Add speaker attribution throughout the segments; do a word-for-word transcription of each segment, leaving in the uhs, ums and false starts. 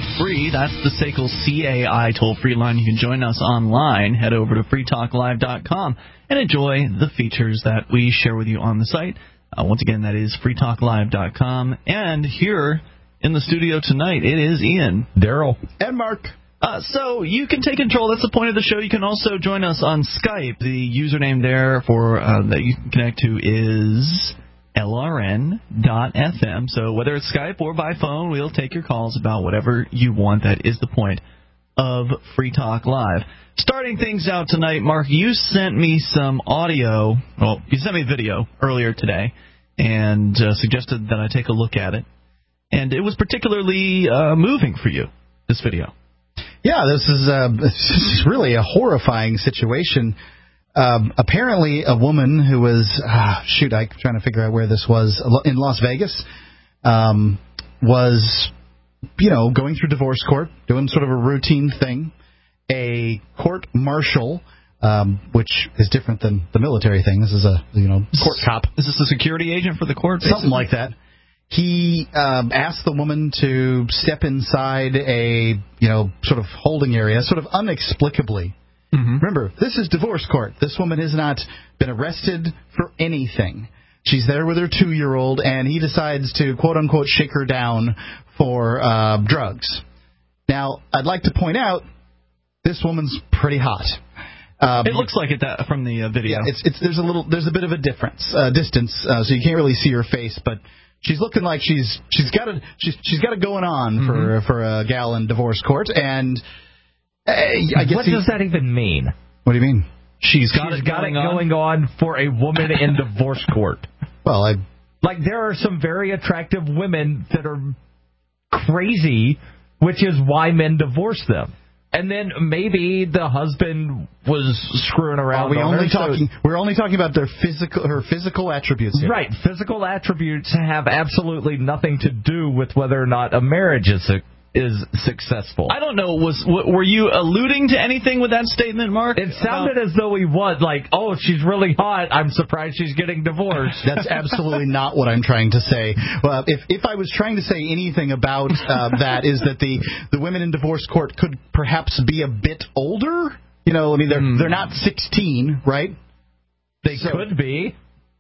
Speaker 1: be free. That's the S A C L C A I toll-free line. You can join us online. Head over to free talk live dot com and enjoy the features that we share with you on the site. Uh, once again, that is free talk live dot com. And here in the studio tonight, it is Ian,
Speaker 2: Daryl,
Speaker 3: and Mark.
Speaker 1: Uh, so you can take control. That's the point of the show. You can also join us on Skype. The username there for uh, that you can connect to is L R N dot F M. So whether it's Skype or by phone, we'll take your calls about whatever you want. That is the point of Free Talk Live. Starting things out tonight, Mark, you sent me some audio. Well, you sent me a video earlier today and uh, suggested that I take a look at it. And it was particularly uh, moving for you, this video.
Speaker 3: Yeah, this is, uh, this is really a horrifying situation. Um, apparently, a woman who was, uh, shoot, I'm trying to figure out where this was, in Las Vegas, um, was, you know, going through divorce court, doing sort of a routine thing. A court marshal, um, which is different than the military thing. This is a, you know, court cop.
Speaker 1: Is this a security agent for the court?
Speaker 3: Something
Speaker 1: basically?
Speaker 3: like that. He um, asked the woman to step inside a, you know, sort of holding area, sort of inexplicably. Mm-hmm. Remember, this is divorce court. This woman has not been arrested for anything. She's there with her two-year-old, and he decides to, quote-unquote, shake her down for uh, drugs. Now, I'd like to point out, this woman's pretty hot. Um,
Speaker 1: it looks like it that, from the uh, video.
Speaker 3: Yeah, it's, it's, there's a little, there's a bit of a difference, uh, distance, uh, so you can't really see her face, but she's looking like she's she's got it she's she's got it going on mm-hmm. for for a gal in divorce court, and uh, I guess
Speaker 2: what
Speaker 3: he,
Speaker 2: does that even mean?
Speaker 3: What do you mean?
Speaker 1: She's got
Speaker 2: she's
Speaker 1: it
Speaker 2: got
Speaker 1: going,
Speaker 2: it
Speaker 1: on?
Speaker 2: going on for a woman in divorce court.
Speaker 3: Well, I
Speaker 2: like there are some very attractive women that are crazy, which is why men divorce them. And then maybe the husband was screwing around.
Speaker 3: Are we
Speaker 2: on
Speaker 3: only
Speaker 2: her,
Speaker 3: talking?
Speaker 2: So,
Speaker 3: we're only talking about their physical, her physical attributes here.
Speaker 2: Right, physical attributes have absolutely nothing to do with whether or not a marriage is a, is successful.
Speaker 1: I don't know. Was were you alluding to anything with that statement, Mark?
Speaker 2: It sounded about... as though he was like, "Oh, she's really hot. I'm surprised she's getting divorced."
Speaker 3: That's absolutely not what I'm trying to say. Well, if if I was trying to say anything about uh, that, is that the the women in divorce court could perhaps be a bit older. You know, I mean, they're mm. they're not sixteen, right?
Speaker 2: They so, could be.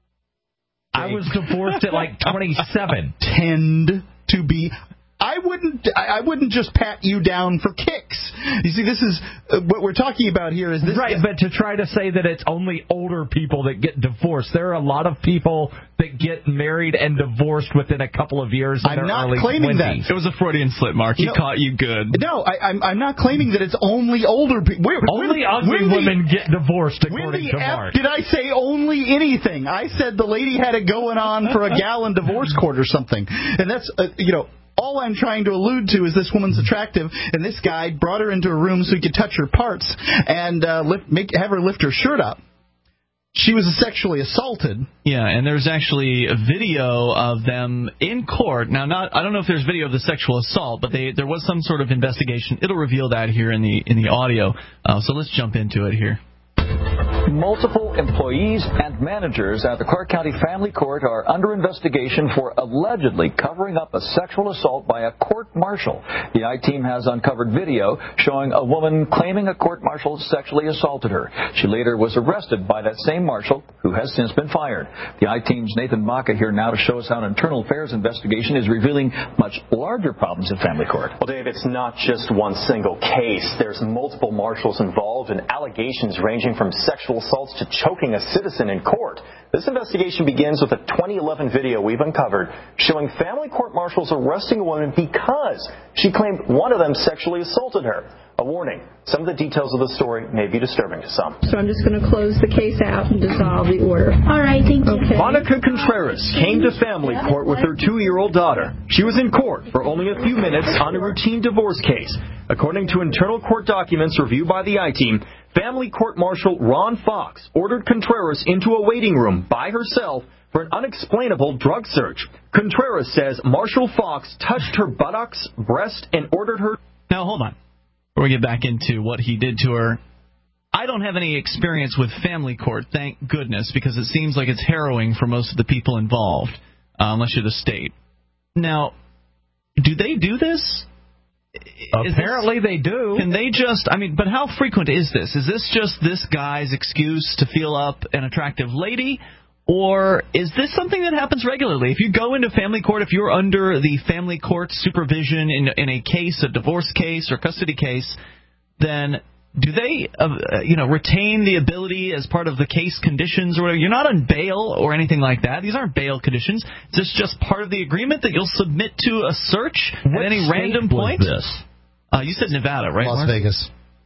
Speaker 2: I was divorced at like twenty-seven.
Speaker 3: Tend to be. I wouldn't. I wouldn't just pat you down for kicks. You see, this is uh, what we're talking about here. Is this
Speaker 2: right? But to try to say that it's only older people that get divorced, there are a lot of people that get married and divorced within a couple of years. In
Speaker 3: I'm
Speaker 2: their
Speaker 3: not
Speaker 2: early
Speaker 3: claiming
Speaker 2: twenties.
Speaker 1: That. It was a Freudian slip, Mark. He
Speaker 3: no,
Speaker 1: caught you good.
Speaker 3: No, I, I'm. I'm not claiming that it's only older people.
Speaker 2: Only
Speaker 3: when,
Speaker 2: ugly
Speaker 3: when
Speaker 2: women
Speaker 3: the,
Speaker 2: get divorced, according
Speaker 3: when
Speaker 2: to
Speaker 3: the
Speaker 2: Mark.
Speaker 3: F did I say only anything? I said the lady had it going on for a gal in divorce court or something, and that's uh, you know. All I'm trying to allude to is this woman's attractive, and this guy brought her into a room so he could touch her parts and uh, lift, make, have her lift her shirt up. She was sexually assaulted.
Speaker 1: Yeah, and there's actually a video of them in court. Now, not I don't know if there's video of the sexual assault, but they, there was some sort of investigation. It'll reveal that here in the in the audio. Uh, so let's jump into it here.
Speaker 4: Multiple employees and managers at the Clark County Family Court are under investigation for allegedly covering up a sexual assault by a court marshal. The I-Team has uncovered video showing a woman claiming a court marshal sexually assaulted her. She later was arrested by that same marshal, who has since been fired. The I-Team's Nathan Maka here now to show us how an internal affairs investigation is revealing much larger problems in family court.
Speaker 5: Well, Dave, it's not just one single case. There's multiple marshals involved and allegations ranging from sexual assaults to choking a citizen in court. This investigation begins with a twenty eleven video we've uncovered showing family court marshals arresting a woman because she claimed one of them sexually assaulted her. A warning, some of the details of the story may be disturbing to some.
Speaker 6: So I'm just going to close the case out and dissolve the order. All right, thank you. Okay.
Speaker 5: Monica Contreras came to family court with her two-year-old daughter. She was in court for only a few minutes on a routine divorce case. According to internal court documents reviewed by the I-Team, family court marshal Ron Fox ordered Contreras into a waiting room by herself for an unexplainable drug search. Contreras says Marshal Fox touched her buttocks, breast, and ordered her...
Speaker 1: Now, hold on. Before we get back into what he did to her, I don't have any experience with family court, thank goodness, because it seems like it's harrowing for most of the people involved, uh, unless you're the state. Now, do they do this?
Speaker 2: Apparently
Speaker 1: this,
Speaker 2: they do.
Speaker 1: Can they just, I mean, but how frequent is this? Is this just this guy's excuse to feel up an attractive lady? Or is this something that happens regularly? If you go into family court, if you're under the family court supervision in, in a case, a divorce case or custody case, then do they, uh, you know, retain the ability as part of the case conditions or whatever? You're not on bail or anything like that. These aren't bail conditions. Is this just part of the agreement that you'll submit to a search
Speaker 2: what
Speaker 1: at any random point?
Speaker 2: This?
Speaker 1: Uh, you said Nevada, right?
Speaker 3: Las
Speaker 1: Mark?
Speaker 3: Vegas.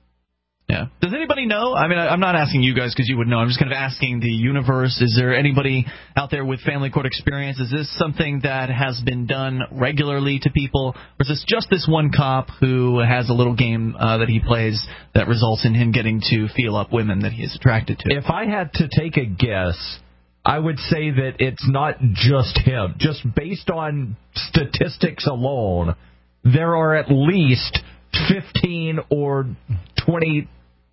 Speaker 1: Yeah. Does anybody know? I mean, I, I'm not asking you guys because you would know. I'm just kind of asking the universe. Is there anybody out there with family court experience? Is this something that has been done regularly to people? Or is this just this one cop who has a little game uh, that he plays that results in him getting to feel up women that he is attracted to?
Speaker 2: If I had to take a guess, I would say that it's not just him. Just based on statistics alone, there are at least fifteen or twenty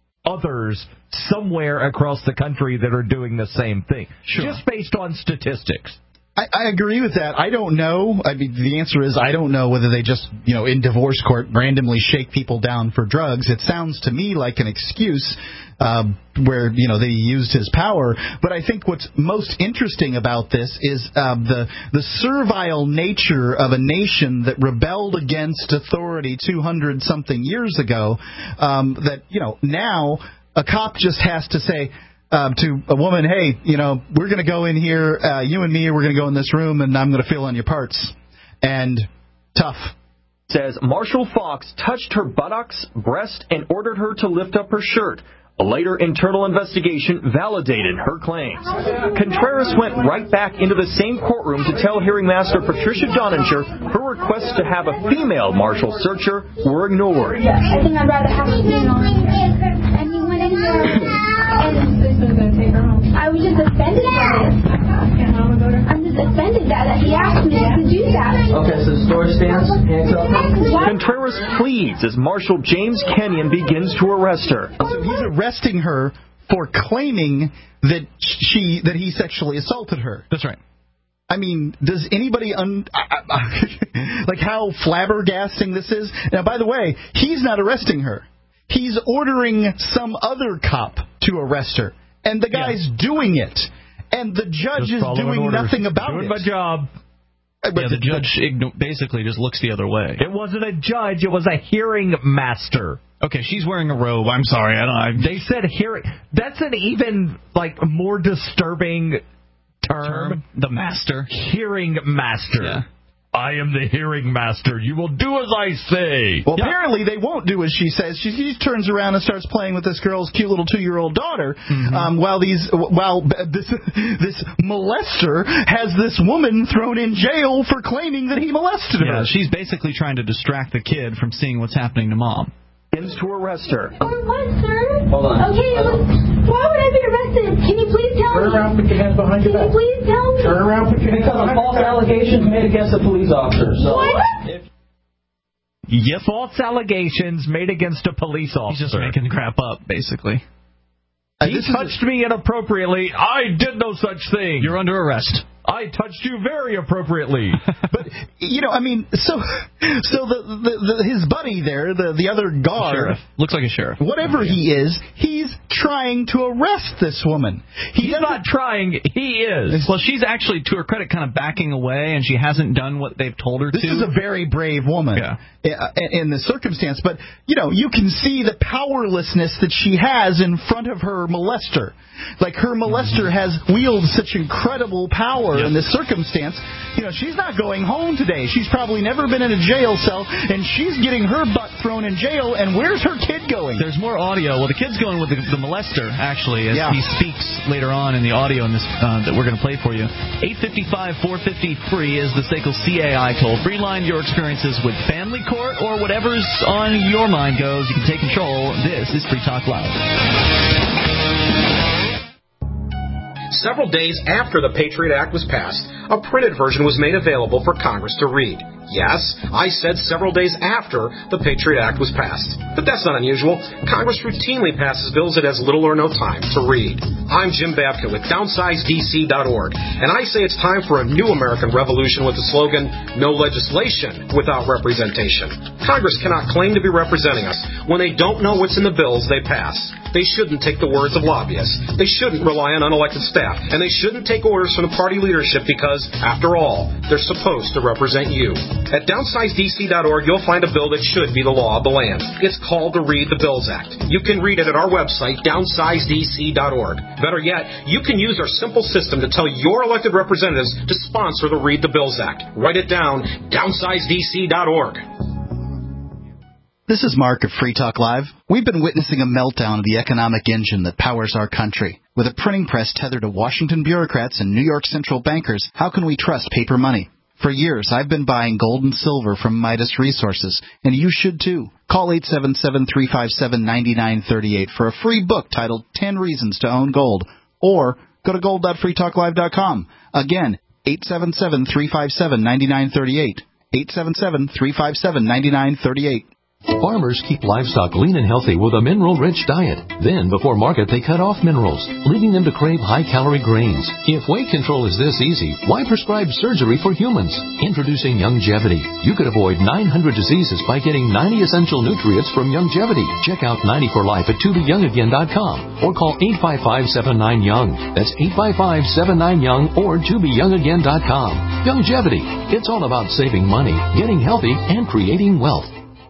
Speaker 2: others somewhere across the country that are doing the same thing.
Speaker 1: Sure.
Speaker 2: Just based on statistics.
Speaker 3: I, I agree with that. I don't know. I mean, the answer is I don't know whether they just, you know, in divorce court randomly shake people down for drugs. It sounds to me like an excuse um, where, you know, they used his power. But I think what's most interesting about this is um, the the servile nature of a nation that rebelled against authority two hundred something years ago. Um, that, you know, now a cop just has to say, Um, to a woman, hey, you know, we're going to go in here, uh, you and me, we're going to go in this room, and I'm going to feel on your parts. And tough.
Speaker 5: Says Marshall Fox touched her buttocks, breast, and ordered her to lift up her shirt. A later internal investigation validated her claims. Contreras went right back into the same courtroom to tell hearing master Patricia Donninger her requests to have a female Marshall search her were ignored.
Speaker 6: I think I'd rather have a female. And he went in there, and I was just offended by it. I'm just offended that he asked me to do that.
Speaker 7: Okay, so storage stance, hands up.
Speaker 5: Contreras pleads as Marshal James Kenyon begins to arrest her.
Speaker 3: So he's arresting her for claiming that she that he sexually assaulted her.
Speaker 1: That's right.
Speaker 3: I mean, does anybody un like how flabbergasting this is? Now, by the way, he's not arresting her. He's ordering some other cop to arrest her, and the guy's yeah. doing it, and the judge
Speaker 2: just
Speaker 3: is doing
Speaker 2: orders.
Speaker 3: nothing about
Speaker 2: doing
Speaker 3: it.
Speaker 2: Doing my job.
Speaker 3: But
Speaker 1: yeah, the judge igno- basically just looks the other way.
Speaker 2: It wasn't a judge; it was a hearing master.
Speaker 1: Okay, she's wearing a robe. I'm sorry, I don't. I...
Speaker 2: They said hearing. That's an even like more disturbing term.
Speaker 1: term. The master,
Speaker 2: hearing master.
Speaker 1: Yeah.
Speaker 2: I am the hearing master. You will do as I say.
Speaker 3: Well,
Speaker 2: yeah.
Speaker 3: apparently they won't do as she says. She, she turns around and starts playing with this girl's cute little two-year-old daughter, mm-hmm. um, while these while this this molester has this woman thrown in jail for claiming that he molested her.
Speaker 1: Yeah, she's basically trying to distract the kid from seeing what's happening to mom.
Speaker 5: Begins to arrest her.
Speaker 6: For what, sir?
Speaker 7: Hold on.
Speaker 6: Okay, why would I be arrested? Can you please tell
Speaker 7: Turn
Speaker 6: me?
Speaker 7: Turn around, put your hands behind your back.
Speaker 6: Can you please tell me?
Speaker 7: Turn around, put your hands
Speaker 6: Because
Speaker 7: behind your back. Because of false allegations made against a police officer. So,
Speaker 6: what?
Speaker 7: If
Speaker 2: yeah, false allegations made against a police officer.
Speaker 1: He's just making crap up, basically.
Speaker 2: He touched me inappropriately. I did no such thing.
Speaker 1: You're under arrest.
Speaker 2: I touched you very appropriately.
Speaker 3: But, you know, I mean, so so the, the, the his buddy there, the, the other guard.
Speaker 1: Sheriff. Looks like a sheriff.
Speaker 3: Whatever he is, he's trying to arrest this woman. He
Speaker 2: He's not trying. He is.
Speaker 1: Well, she's actually, to her credit, kind of backing away, and she hasn't done what they've told her
Speaker 3: this
Speaker 1: to.
Speaker 3: This is a very brave woman
Speaker 1: yeah.
Speaker 3: in, in the circumstance. But, you know, you can see the powerlessness that she has in front of her molester. Like, her molester has wielded such incredible power yes. in this circumstance. You know, she's not going home today. She's probably never been in a jail cell, and she's getting her butt thrown in jail, and where's her kid going?
Speaker 1: There's more audio. Well, the kid's going with the, the molester, actually, as
Speaker 3: yeah.
Speaker 1: he speaks later on in the audio in this uh, that we're going to play for you. eight five five, four five zero, free is the S A C L C A I toll-free line. Your experiences with family court or whatever's on your mind goes. You can take control. This is Free Talk Live.
Speaker 8: Several days after the Patriot Act was passed, a printed version was made available for Congress to read. Yes, I said several days after the Patriot Act was passed. But that's not unusual. Congress routinely passes bills it has little or no time to read. I'm Jim Babka with downsize D C dot org, and I say it's time for a new American revolution with the slogan, no legislation without representation. Congress cannot claim to be representing us when they don't know what's in the bills they pass. They shouldn't take the words of lobbyists. They shouldn't rely on unelected staff. And they shouldn't take orders from the party leadership because, after all, they're supposed to represent you. At downsize D C dot org, you'll find a bill that should be the law of the land. It's called the Read the Bills Act. You can read it at our website, downsize D C dot org. Better yet, you can use our simple system to tell your elected representatives to sponsor the Read the Bills Act. Write it down, downsize D C dot org.
Speaker 3: This is Mark of Free Talk Live. We've been witnessing a meltdown of the economic engine that powers our country. With a printing press tethered to Washington bureaucrats and New York central bankers, how can we trust paper money? For years, I've been buying gold and silver from Midas Resources, and you should too. Call eight seven seven, three five seven, nine nine three eight for a free book titled ten Reasons to Own Gold, or go to gold dot free talk live dot com. Again, eight seven seven, three five seven, nine nine three eight. eight seven seven, three five seven, nine nine three eight.
Speaker 9: Farmers keep livestock lean and healthy with a mineral-rich diet. Then, before market, they cut off minerals, leaving them to crave high-calorie grains. If weight control is this easy, why prescribe surgery for humans? Introducing Youngevity. You could avoid nine hundred diseases by getting ninety essential nutrients from Youngevity. Check out ninety for life at to be young again dot com or call eight five five, seven nine, young. That's eight five five, seven nine, young or to be young again dot com. Youngevity. It's all about saving money, getting healthy, and creating wealth.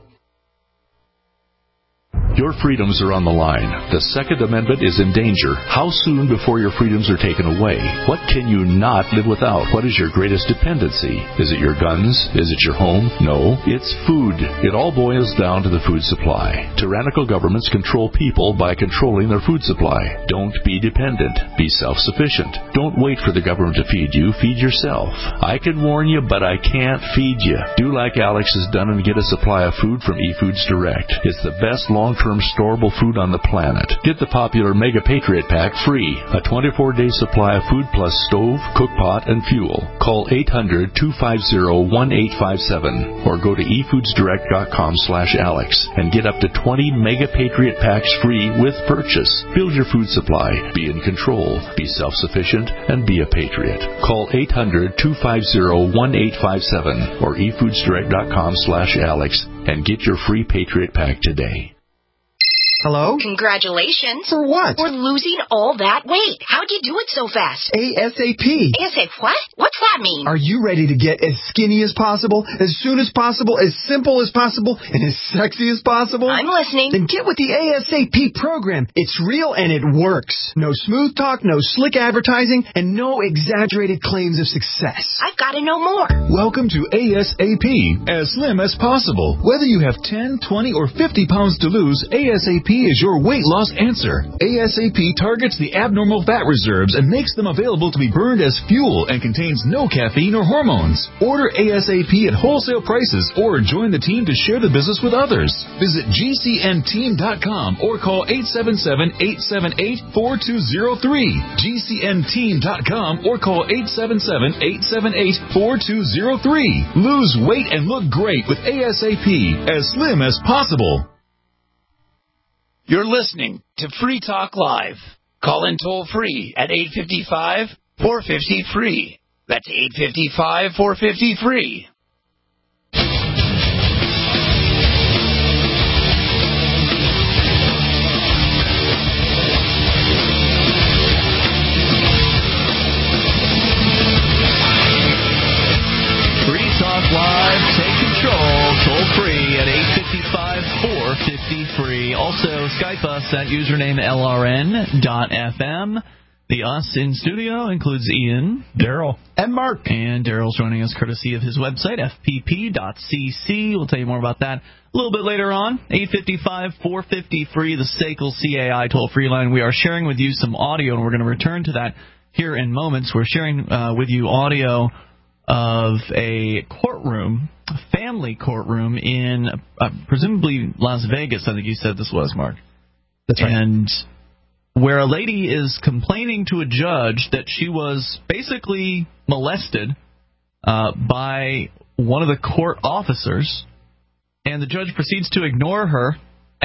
Speaker 10: Your freedoms are on the line. The Second Amendment is in danger. How soon before your freedoms are taken away? What can you not live without? What is your greatest dependency? Is it your guns? Is it your home? No, it's food. It all boils down to the food supply. Tyrannical governments control people by controlling their food supply. Don't be dependent. Be self-sufficient. Don't wait for the government to feed you. Feed yourself. I can warn you, but I can't feed you. Do like Alex has done and get a supply of food from eFoods Direct. It's the best long-term storable food on the planet. Get the popular Mega Patriot Pack free. A twenty-four day supply of food plus stove, cook pot, and fuel. Call eight hundred, two five zero, one eight five seven or go to e foods direct dot com slash Alex and get up to twenty Mega Patriot Packs free with purchase. Build your food supply. Be in control. Be self-sufficient and be a patriot. Call eight hundred, two five zero, one eight five seven or e foods direct dot com slash Alex and get your free Patriot Pack today.
Speaker 11: Hello?
Speaker 12: Congratulations.
Speaker 11: For what?
Speaker 12: For losing all that weight. How'd you do it so fast?
Speaker 11: ASAP.
Speaker 12: ASAP what? What's that mean?
Speaker 11: Are you ready to get as skinny as possible, as soon as possible, as simple as possible, and as sexy as possible?
Speaker 12: I'm listening.
Speaker 11: Then get with the ASAP program. It's real and it works. No smooth talk, no slick advertising, and no exaggerated claims of success.
Speaker 12: I've got to know more.
Speaker 13: Welcome to ASAP, as slim as possible. Whether you have ten, twenty, or fifty pounds to lose, ASAP is your weight loss answer. ASAP targets the abnormal fat reserves and makes them available to be burned as fuel and contains no caffeine or hormones. Order ASAP at wholesale prices or join the team to share the business with others. Visit G C N team dot com or call eight seven seven, eight seven eight, four two zero three. G C N team dot com or call eight seven seven, eight seven eight, four two zero three. Lose weight and look great with ASAP, as slim as possible.
Speaker 14: You're listening to Free Talk Live. Call in toll free at eight five five, four five zero, free. That's eight five five, four five zero, free.
Speaker 1: Free Talk Live, take control, toll free at eight five five, four five zero, free. Also, Skype us at username L R N dot F M. The us in studio includes Ian,
Speaker 2: Daryl,
Speaker 3: and Mark.
Speaker 1: And Daryl's joining us courtesy of his website, F P P dot C C. We'll tell you more about that a little bit later on. eight five five, four five zero, free, the S A C L C A I toll-free line. We are sharing with you some audio, and we're going to return to that here in moments. We're sharing uh, with you audio of a courtroom, a family courtroom in uh, presumably Las Vegas, I think you said this was, Mark.
Speaker 3: That's right.
Speaker 1: And where a lady is complaining to a judge that she was basically molested uh, by one of the court officers, and the judge proceeds to ignore her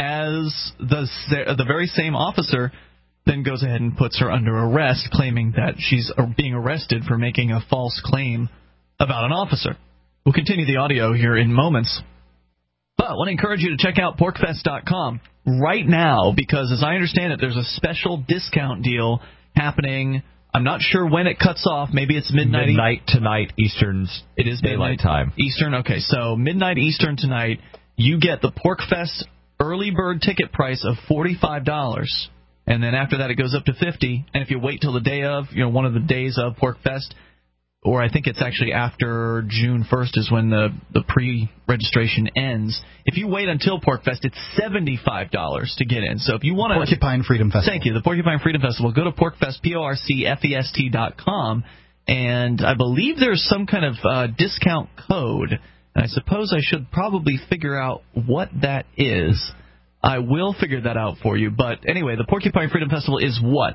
Speaker 1: as the the very same officer then goes ahead and puts her under arrest, claiming that she's being arrested for making a false claim about an officer. We'll continue the audio here in moments. But I want to encourage you to check out pork fest dot com right now, because as I understand it, there's a special discount deal happening. I'm not sure when it cuts off. Maybe it's midnight.
Speaker 2: Midnight tonight, Eastern's
Speaker 1: It is
Speaker 2: daylight time.
Speaker 1: Eastern, okay. So midnight Eastern tonight, you get the PorkFest early bird ticket price of forty-five dollars. And then after that, it goes up to fifty dollars. And if you wait till the day of, you know, one of the days of PorkFest, or I think it's actually after June first is when the, the pre-registration ends. If you wait until PorkFest, it's seventy-five dollars to get in. So if you want to...
Speaker 3: Porcupine Freedom Festival.
Speaker 1: Thank you. The Porcupine Freedom Festival. Go to PorkFest, P O R C F E S T dot com, and I believe there's some kind of uh, discount code. And I suppose I should probably figure out what that is. I will figure that out for you. But anyway, the Porcupine Freedom Festival is what?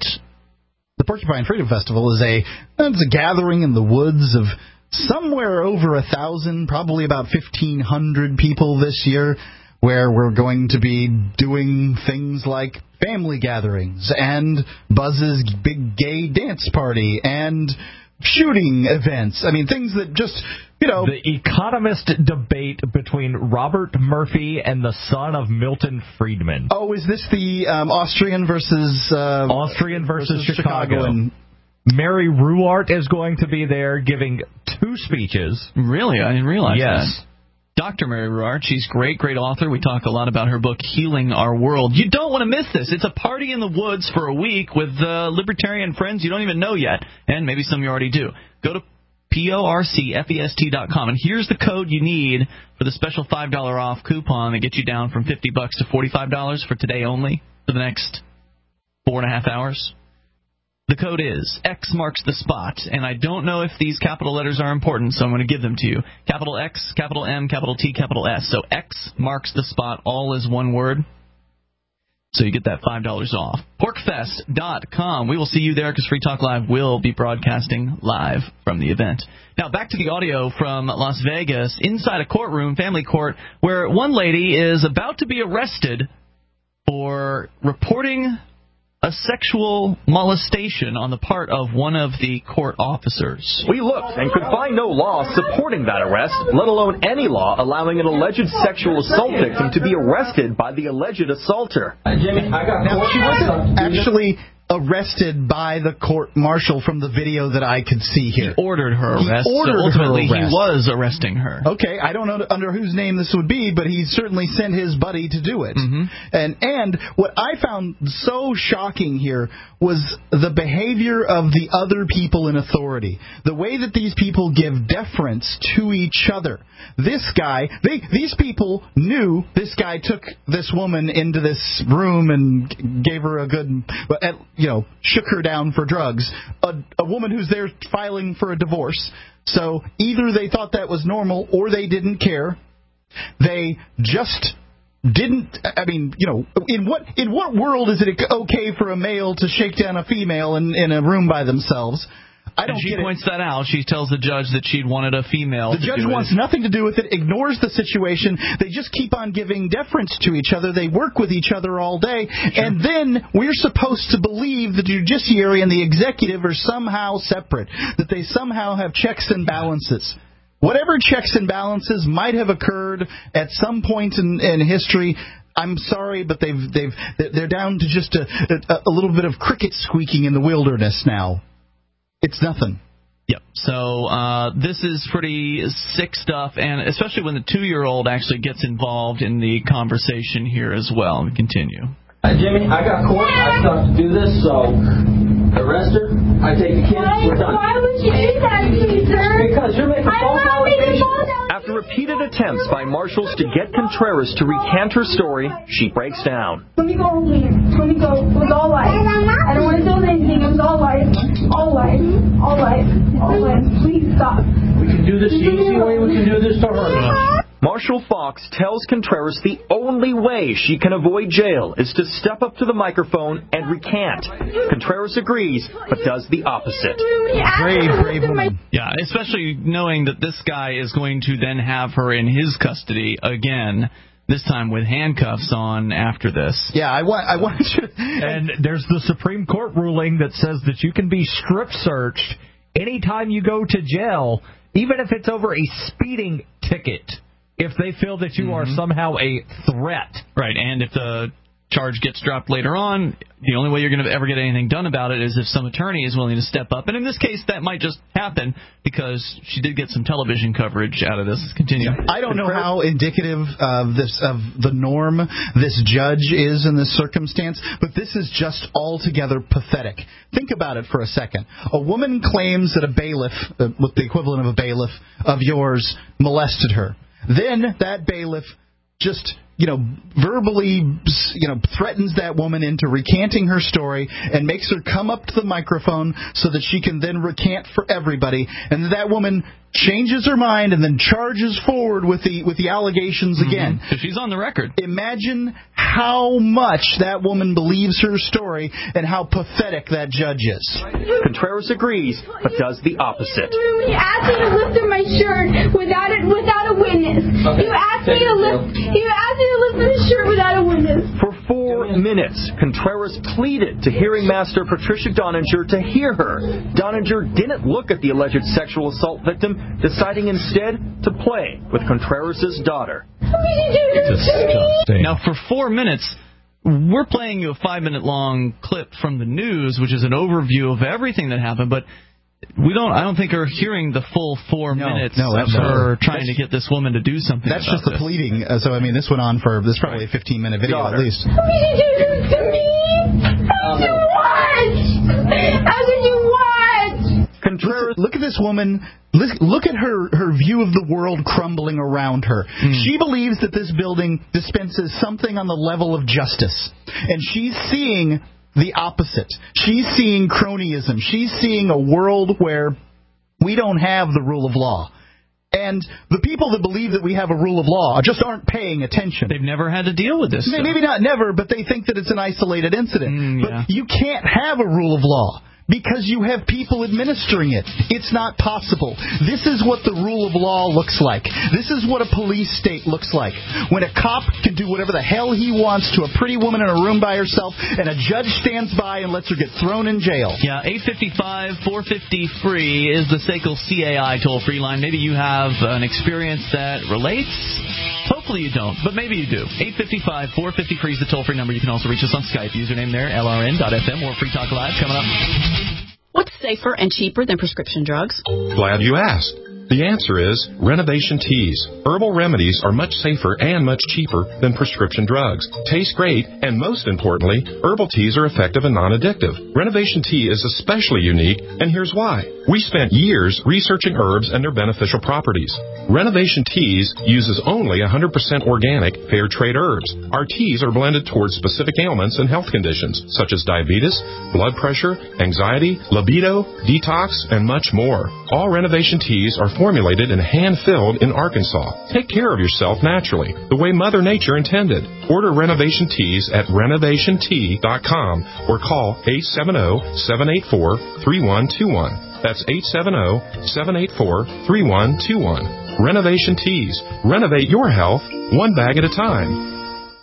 Speaker 3: The Porcupine Freedom Festival is a it's a gathering in the woods of somewhere over a thousand, probably about fifteen hundred people this year, where we're going to be doing things like family gatherings and Buzz's big gay dance party and shooting events. I mean, things that just, you know...
Speaker 2: The Economist debate between Robert Murphy and the son of Milton Friedman.
Speaker 3: Oh, is this the um, Austrian versus... Uh,
Speaker 2: Austrian versus,
Speaker 3: versus
Speaker 2: Chicago.
Speaker 3: Chicago and
Speaker 2: Mary Ruwart is going to be there giving two speeches.
Speaker 1: Really? I didn't realize
Speaker 2: yes.
Speaker 1: that. Yes. Doctor Mary Ruwart, she's great, great author. We talk a lot about her book, Healing Our World. You don't want to miss this. It's a party in the woods for a week with uh, libertarian friends you don't even know yet, and maybe some you already do. Go to P O R C F E S T dot com, and here's the code you need for the special five dollars off coupon that gets you down from fifty bucks to forty-five dollars for today only, for the next four and a half hours. The code is X marks the spot, and I don't know if these capital letters are important, so I'm going to give them to you. Capital X, capital M, capital T, capital S. So X marks the spot, all is one word. So you get that five dollars off. pork fest dot com. We will see you there because Free Talk Live will be broadcasting live from the event. Now back to the audio from Las Vegas, inside a courtroom, family court, where one lady is about to be arrested for reporting a sexual molestation on the part of one of the court officers.
Speaker 5: We looked and could find no law supporting that arrest, let alone any law allowing an alleged sexual assault victim to be arrested by the alleged assaulter.
Speaker 7: Uh, Jimmy, I got
Speaker 3: now, she wasn't actually arrested by the court marshal from the video that I could see here.
Speaker 1: He ordered her arrest.
Speaker 3: He ordered
Speaker 1: so ultimately
Speaker 3: her arrest.
Speaker 1: He was arresting her.
Speaker 3: Okay, I don't know under whose name this would be, but he certainly sent his buddy to do it.
Speaker 1: Mm-hmm.
Speaker 3: And and what I found so shocking here was the behavior of the other people in authority. The way that these people give deference to each other. This guy, they, these people knew this guy took this woman into this room and gave her a good, you know, shook her down for drugs. A, a woman who's there filing for a divorce. So either they thought that was normal or they didn't care. They just didn't. I mean, you know, in what in what world is it okay for a male to shake down a female in, in a room by themselves? I don't
Speaker 1: and she
Speaker 3: get
Speaker 1: points
Speaker 3: it.
Speaker 1: that out. She tells the judge that she'd wanted a female.
Speaker 3: The
Speaker 1: to
Speaker 3: judge
Speaker 1: do
Speaker 3: wants
Speaker 1: it.
Speaker 3: nothing to do with it, ignores the situation. They just keep on giving deference to each other. They work with each other all day. Sure. And then we're supposed to believe the judiciary and the executive are somehow separate, that they somehow have checks and balances. Whatever checks and balances might have occurred at some point in, in history, I'm sorry, but they've they've they're down to just a, a, a little bit of cricket squeaking in the wilderness now. It's nothing.
Speaker 1: Yep. So uh, this is pretty sick stuff, and especially when the two-year-old actually gets involved in the conversation here as well. We continue.
Speaker 7: Uh, Jimmy, I got court. I stuff to do this, so arrest her. I take the kids.
Speaker 6: Why,
Speaker 7: We're done.
Speaker 6: why would you do that to me, sir?
Speaker 7: Because you're making
Speaker 6: I'm
Speaker 7: false
Speaker 6: not making
Speaker 7: allegations.
Speaker 6: false allegations.
Speaker 5: After repeated attempts by marshals to get Contreras to recant her story, she breaks down.
Speaker 6: Let me go home, please. Let me go. It was all lies. I don't want to build anything. It was all lies. All lies. All lies. All lies. Please stop.
Speaker 7: We can do this the easy way. We can do this to her.
Speaker 5: Marshall Fox tells Contreras the only way she can avoid jail is to step up to the microphone and recant. Contreras agrees, but does the opposite.
Speaker 3: Brave, brave woman.
Speaker 1: Yeah, especially knowing that this guy is going to then have her in his custody again, this time with handcuffs on after this.
Speaker 3: Yeah, I want I want to...
Speaker 2: And there's the Supreme Court ruling that says that you can be strip searched anytime you go to jail, even if it's over a speeding ticket, if they feel that you mm-hmm. are somehow a threat.
Speaker 1: Right, and if the charge gets dropped later on, the only way you're going to ever get anything done about it is if some attorney is willing to step up. And in this case, that might just happen because she did get some television coverage out of this. Continue.
Speaker 3: I don't know how indicative of this of the norm this judge is in this circumstance, but this is just altogether pathetic. Think about it for a second. A woman claims that a bailiff, uh, with the equivalent of a bailiff of yours, molested her. Then that bailiff just, you know, verbally, you know, threatens that woman into recanting her story and makes her come up to the microphone so that she can then recant for everybody. And that woman changes her mind and then charges forward with the with the allegations
Speaker 1: mm-hmm.
Speaker 3: again.
Speaker 1: So she's on the record.
Speaker 3: Imagine how much that woman believes her story and how pathetic that judge is.
Speaker 5: Contreras agrees, but does the opposite.
Speaker 6: You asked me to lift up my shirt without it without a witness.
Speaker 7: Okay.
Speaker 6: You asked me to lift. You asked me to lift my shirt without a witness.
Speaker 5: For four minutes, Contreras pleaded to hearing master Patricia Doninger to hear her. Doninger didn't look at the alleged sexual assault victim, deciding instead to play with Contreras' daughter.
Speaker 1: Now, for four minutes, we're playing you a five-minute long clip from the news, which is an overview of everything that happened, but we don't. I don't think we're hearing the full four
Speaker 3: no,
Speaker 1: minutes
Speaker 3: no,
Speaker 1: of her trying
Speaker 3: that's,
Speaker 1: to get this woman to do something.
Speaker 3: That's
Speaker 1: about
Speaker 3: just the
Speaker 1: this.
Speaker 3: pleading. Uh, so I mean, this went on for this is probably a fifteen-minute video
Speaker 5: daughter.
Speaker 3: at least.
Speaker 6: How did you do this to me? How did you watch? How did you watch?
Speaker 5: Contreras.
Speaker 3: Look at this woman. Look at her, her view of the world crumbling around her. Mm. She believes that this building dispenses something on the level of justice. And she's seeing the opposite. She's seeing cronyism. She's seeing a world where we don't have the rule of law. And the people that believe that we have a rule of law just aren't paying attention.
Speaker 1: They've never had to deal with this.
Speaker 3: Maybe, maybe not never, but they think that it's an isolated incident.
Speaker 1: Mm, yeah.
Speaker 3: But you can't have a rule of law because you have people administering it. It's not possible. This is what the rule of law looks like. This is what a police state looks like. When a cop can do whatever the hell he wants to a pretty woman in a room by herself, and a judge stands by and lets her get thrown in jail.
Speaker 1: Yeah, eight five five, four five zero, free is the S A C L C A I toll-free line. Maybe you have an experience that relates. Hopefully you don't, but maybe you do. eight five five, four five zero, free is the toll-free number. You can also reach us on Skype. Username there, L R N dot F M, or Free Talk Live coming up.
Speaker 15: What's safer and cheaper than prescription drugs?
Speaker 16: Glad you asked. The answer is Renovation Teas. Herbal remedies are much safer and much cheaper than prescription drugs. Taste great, and most importantly, herbal teas are effective and non-addictive. Renovation Tea is especially unique, and here's why. We spent years researching herbs and their beneficial properties. Renovation Teas uses only one hundred percent organic, fair trade herbs. Our teas are blended towards specific ailments and health conditions, such as diabetes, blood pressure, anxiety, libido, detox, and much more. All Renovation Teas are formulated and hand-filled in Arkansas. Take care of yourself naturally, the way Mother Nature intended. Order Renovation Teas at renovation tea dot com or call eight seven zero, seven eight four, three one two one. That's eight seven zero, seven eight four, three one two one. Renovation Teas. Renovate your health one bag at a time.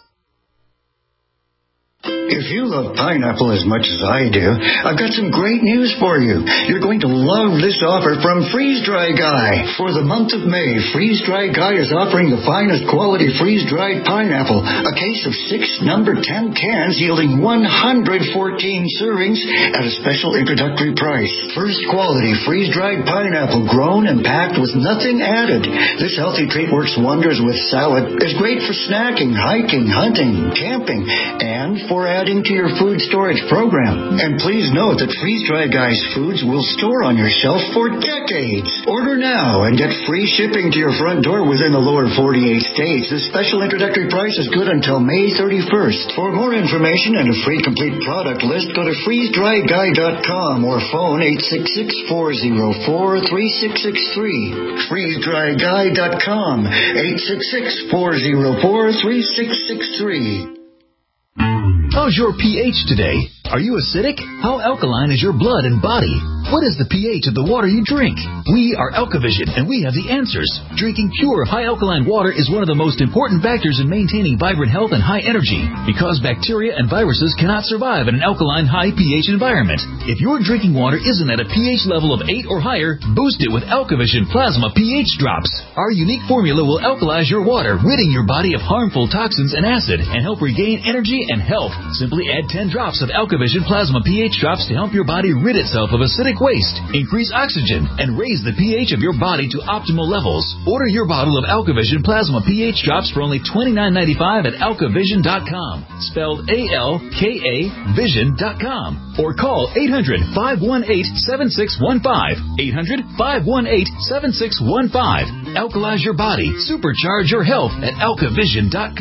Speaker 17: If you love pineapple as much as I do, I've got some great news for you. You're going to love this offer from Freeze Dry Guy. For the month of May, Freeze Dry Guy is offering the finest quality freeze-dried pineapple, a case of six number ten cans yielding one hundred fourteen servings at a special introductory price. First quality freeze-dried pineapple grown and packed with nothing added. This healthy treat works wonders with salad, is great for snacking, hiking, hunting, camping, and for adding to your food storage program. And please note that Freeze Dry Guy's foods will store on your shelf for decades. Order now and get free shipping to your front door within the lower forty-eight states. This special introductory price is good until May thirty-first. For more information and a free complete product list, go to freeze dry guy dot com or phone eight six six, four zero four, three six six three. freeze dry guy dot com, eight six six, four zero four, three six six three.
Speaker 13: How's your pH today? Are you acidic? How alkaline is your blood and body? What is the pH of the water you drink? We are AlkaVision, and we have the answers. Drinking pure, high alkaline water is one of the most important factors in maintaining vibrant health and high energy, because bacteria and viruses cannot survive in an alkaline, high pH environment. If your drinking water isn't at a pH level of eight or higher, boost it with AlkaVision Plasma pH Drops. Our unique formula will alkalize your water, ridding your body of harmful toxins and acid, and help regain energy and health. Simply add ten drops of AlkaVision Plasma pH Drops to help your body rid itself of acidic waste, increase oxygen, and raise the pH of your body to optimal levels. Order your bottle of AlkaVision Plasma pH Drops for only twenty-nine ninety-five at alka vision dot com, spelled A L K A vision dot com, or call eight hundred, five one eight, seven six one five, eight hundred, five one eight, seven six one five. Alkalize your body, supercharge your health at alka vision dot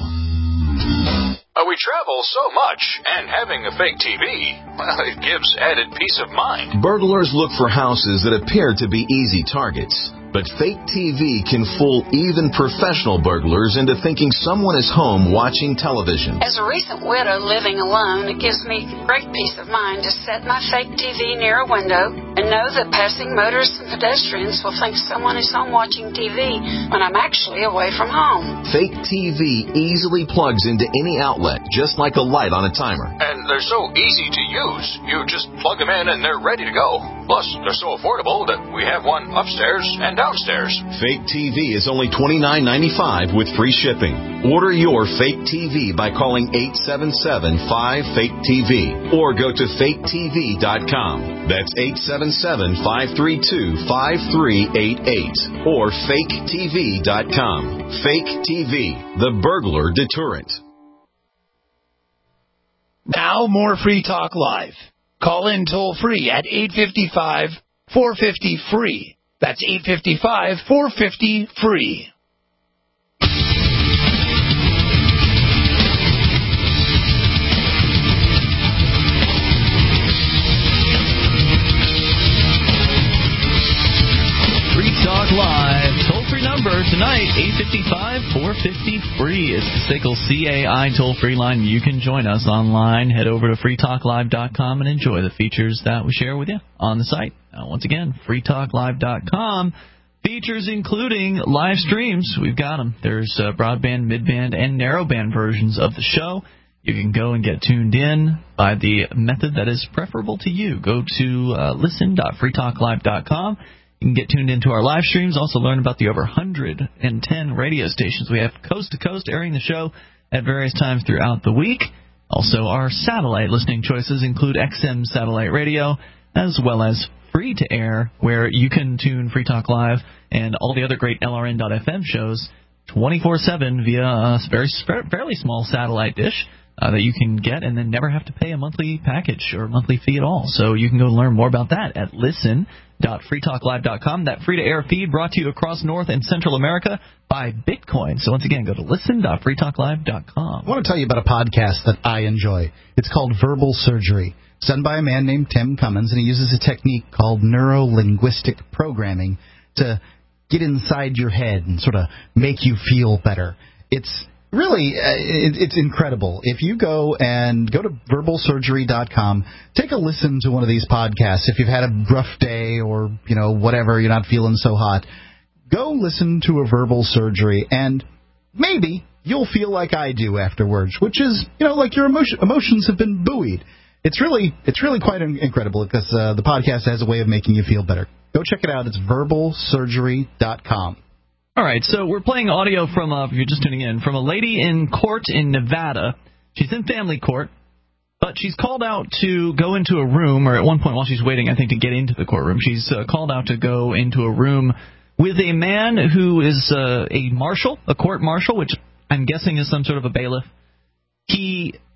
Speaker 13: com.
Speaker 10: Uh, we travel so much, and having a fake T V, well, it gives added peace of mind.
Speaker 18: Burglars look for houses that appear to be easy targets. But fake T V can fool even professional burglars into thinking someone is home watching television.
Speaker 19: As a recent widow living alone, it gives me great peace of mind to set my fake T V near a window and know that passing motorists and pedestrians will think someone is home watching T V when I'm actually away from home.
Speaker 18: Fake T V easily plugs into any outlet, just like a light on a timer.
Speaker 10: And they're so easy to use. You just plug them in and they're ready to go. Plus, they're so affordable that we have one upstairs and downstairs.
Speaker 18: Fake T V is only twenty-nine ninety-five with free shipping. Order your fake T V by calling eight seven seven, five, fake T V or go to fake T V dot com. That's eight seven seven, five three two, five three eight eight or fake T V dot com. Fake T V, the burglar deterrent.
Speaker 14: Now more Free Talk Live. Call in toll free at eight five five, four five zero, free. That's eight five five, four five zero, free.
Speaker 1: Free Talk Live, toll-free number tonight, eight five five, four five zero, free. It's the S A C L C A I toll-free line. You can join us online. Head over to free talk live dot com and enjoy the features that we share with you on the site. Uh, once again, free talk live dot com. Features including live streams. We've got them. There's uh, broadband, midband, and narrowband versions of the show. You can go and get tuned in by the method that is preferable to you. Go to uh, listen dot free talk live dot com. You can get tuned into our live streams. Also learn about the over one hundred ten radio stations we have coast to coast airing the show at various times throughout the week. Also, our satellite listening choices include X M satellite radio as well as free to air, where you can tune Free Talk Live and all the other great L R N dot F M shows twenty-four seven via a very fairly small satellite dish uh, that you can get and then never have to pay a monthly package or monthly fee at all. So you can go learn more about that at listen dot free talk live dot com. That free-to-air feed brought to you across North and Central America by Bitcoin. So once again, go to listen dot free talk live dot com.
Speaker 3: I want to tell you about a podcast that I enjoy. It's called Verbal Surgery. It's done by a man named Tim Cummins, and he uses a technique called neuro-linguistic programming to get inside your head and sort of make you feel better. It's really, uh, it, it's incredible. If you go and go to verbal surgery dot com, take a listen to one of these podcasts. If you've had a rough day or, you know, whatever, you're not feeling so hot, go listen to a Verbal Surgery, and maybe you'll feel like I do afterwards, which is, you know, like your emotion, emotions have been buoyed. It's really, it's really quite incredible because uh, the podcast has a way of making you feel better. Go check it out. It's verbal surgery dot com.
Speaker 1: All right, so we're playing audio from, uh, if you're just tuning in, from a lady in court in Nevada. She's in family court, but she's called out to go into a room, or at one point while she's waiting, I think, to get into the courtroom, she's uh, called out to go into a room with a man who is uh, a marshal, a court marshal, which I'm guessing is some sort of a bailiff. He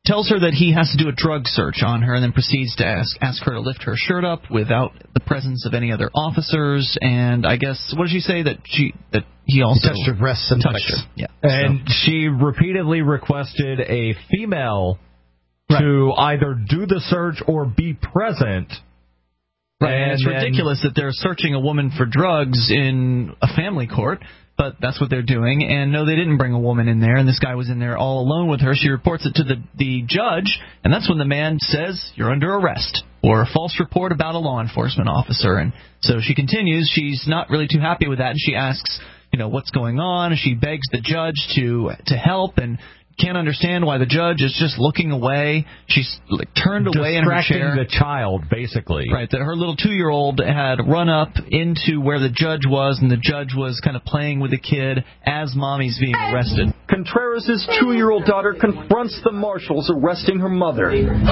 Speaker 1: tells her that he has to do a drug search on her, and then proceeds to ask ask her to lift her shirt up without the presence of any other officers. And I guess, what did she say? That she that he also
Speaker 3: he touched her breasts and
Speaker 1: touched
Speaker 3: buttocks.
Speaker 1: her. Yeah,
Speaker 2: And
Speaker 1: so.
Speaker 2: she repeatedly requested a female right. to either do the search or be present.
Speaker 1: Right, and,
Speaker 2: and
Speaker 1: it's
Speaker 2: then,
Speaker 1: ridiculous that they're searching a woman for drugs in a family court. But that's what they're doing. And no, they didn't bring a woman in there, and this guy was in there all alone with her. She reports it to the, the judge, and that's when the man says, you're under arrest, or a false report about a law enforcement officer. And so she continues. She's not really too happy with that, and she asks, you know, what's going on? She begs the judge to to help, and can't understand why the judge is just looking away. She's like, turned away in her chair.
Speaker 2: Distracting the child, basically.
Speaker 1: Right, that her little two-year-old had run up into where the judge was, and the judge was kind of playing with the kid as mommy's being arrested.
Speaker 5: Contreras' two-year-old daughter confronts the marshals arresting her mother.
Speaker 6: He said,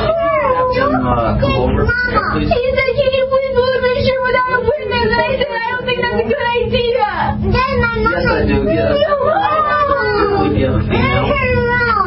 Speaker 6: can you please move this shirt without a witness? And I said, I don't think that's a good idea.
Speaker 7: Yes, I do, yes. You have a female.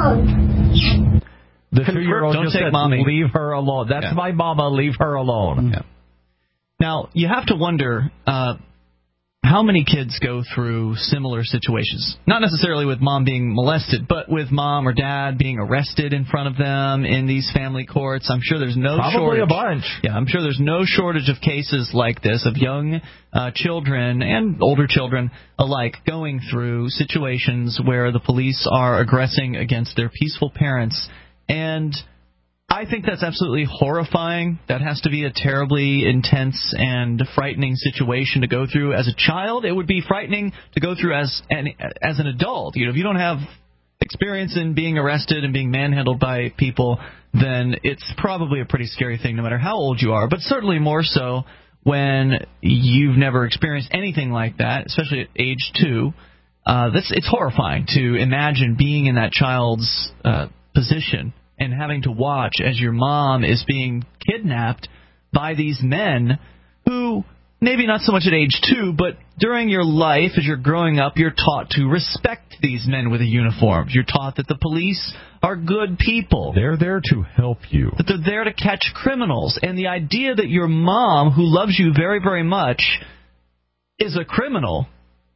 Speaker 2: The two-year-old
Speaker 1: Don't
Speaker 2: just
Speaker 1: take
Speaker 2: said,
Speaker 1: mommy.
Speaker 2: leave her alone. That's
Speaker 1: yeah.
Speaker 2: my mama, leave her alone.
Speaker 1: Yeah. Now, you have to wonder uh, how many kids go through similar situations. Not necessarily with mom being molested, but with mom or dad being arrested in front of them in these family courts. I'm sure there's no
Speaker 2: Probably
Speaker 1: shortage.
Speaker 2: a bunch.
Speaker 1: Yeah, I'm sure there's no shortage of cases like this of young uh, children and older children alike going through situations where the police are aggressing against their peaceful parents. And I think that's absolutely horrifying. That has to be a terribly intense and frightening situation to go through as a child. It would be frightening to go through as an as an adult. You know, if you don't have experience in being arrested and being manhandled by people, then it's probably a pretty scary thing no matter how old you are, but certainly more so when you've never experienced anything like that, especially at age two. Uh, that's it's horrifying to imagine being in that child's uh, position and having to watch as your mom is being kidnapped by these men who, maybe not so much at age two, but during your life as you're growing up, you're taught to respect these men with a uniform. You're taught that the police are good people.
Speaker 2: They're there to help you.
Speaker 1: That they're there to catch criminals. And the idea that your mom, who loves you very, very much, is a criminal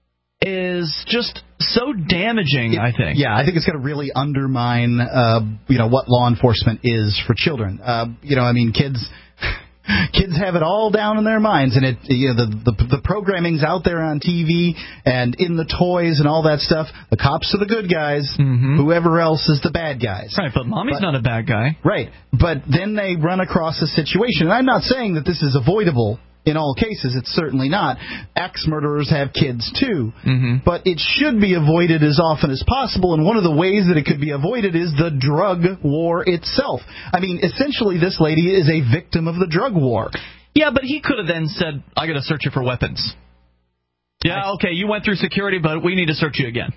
Speaker 1: is just so damaging,
Speaker 3: it,
Speaker 1: I think.
Speaker 3: Yeah, I think it's going to really undermine, uh, you know, what law enforcement is for children. Uh, you know, I mean, kids... Kids have it all down in their minds, and it you know, the, the the programming's out there on T V and in the toys and all that stuff. The cops are the good guys.
Speaker 1: Mm-hmm.
Speaker 3: Whoever else is the bad guys.
Speaker 1: Right, but mommy's
Speaker 3: but,
Speaker 1: not a bad guy.
Speaker 3: Right, but then they run across a situation, and I'm not saying that this is avoidable in all cases. It's certainly not. Axe murderers have kids too,
Speaker 1: mm-hmm.
Speaker 3: but it should be avoided as often as possible, and one of the ways that it could be avoided is the drug war itself. I mean, essentially, this lady is a victim of the drug war.
Speaker 1: Yeah, but he could have then said, I got to search you for weapons. Yeah, okay, you went through security, but we need to search you again.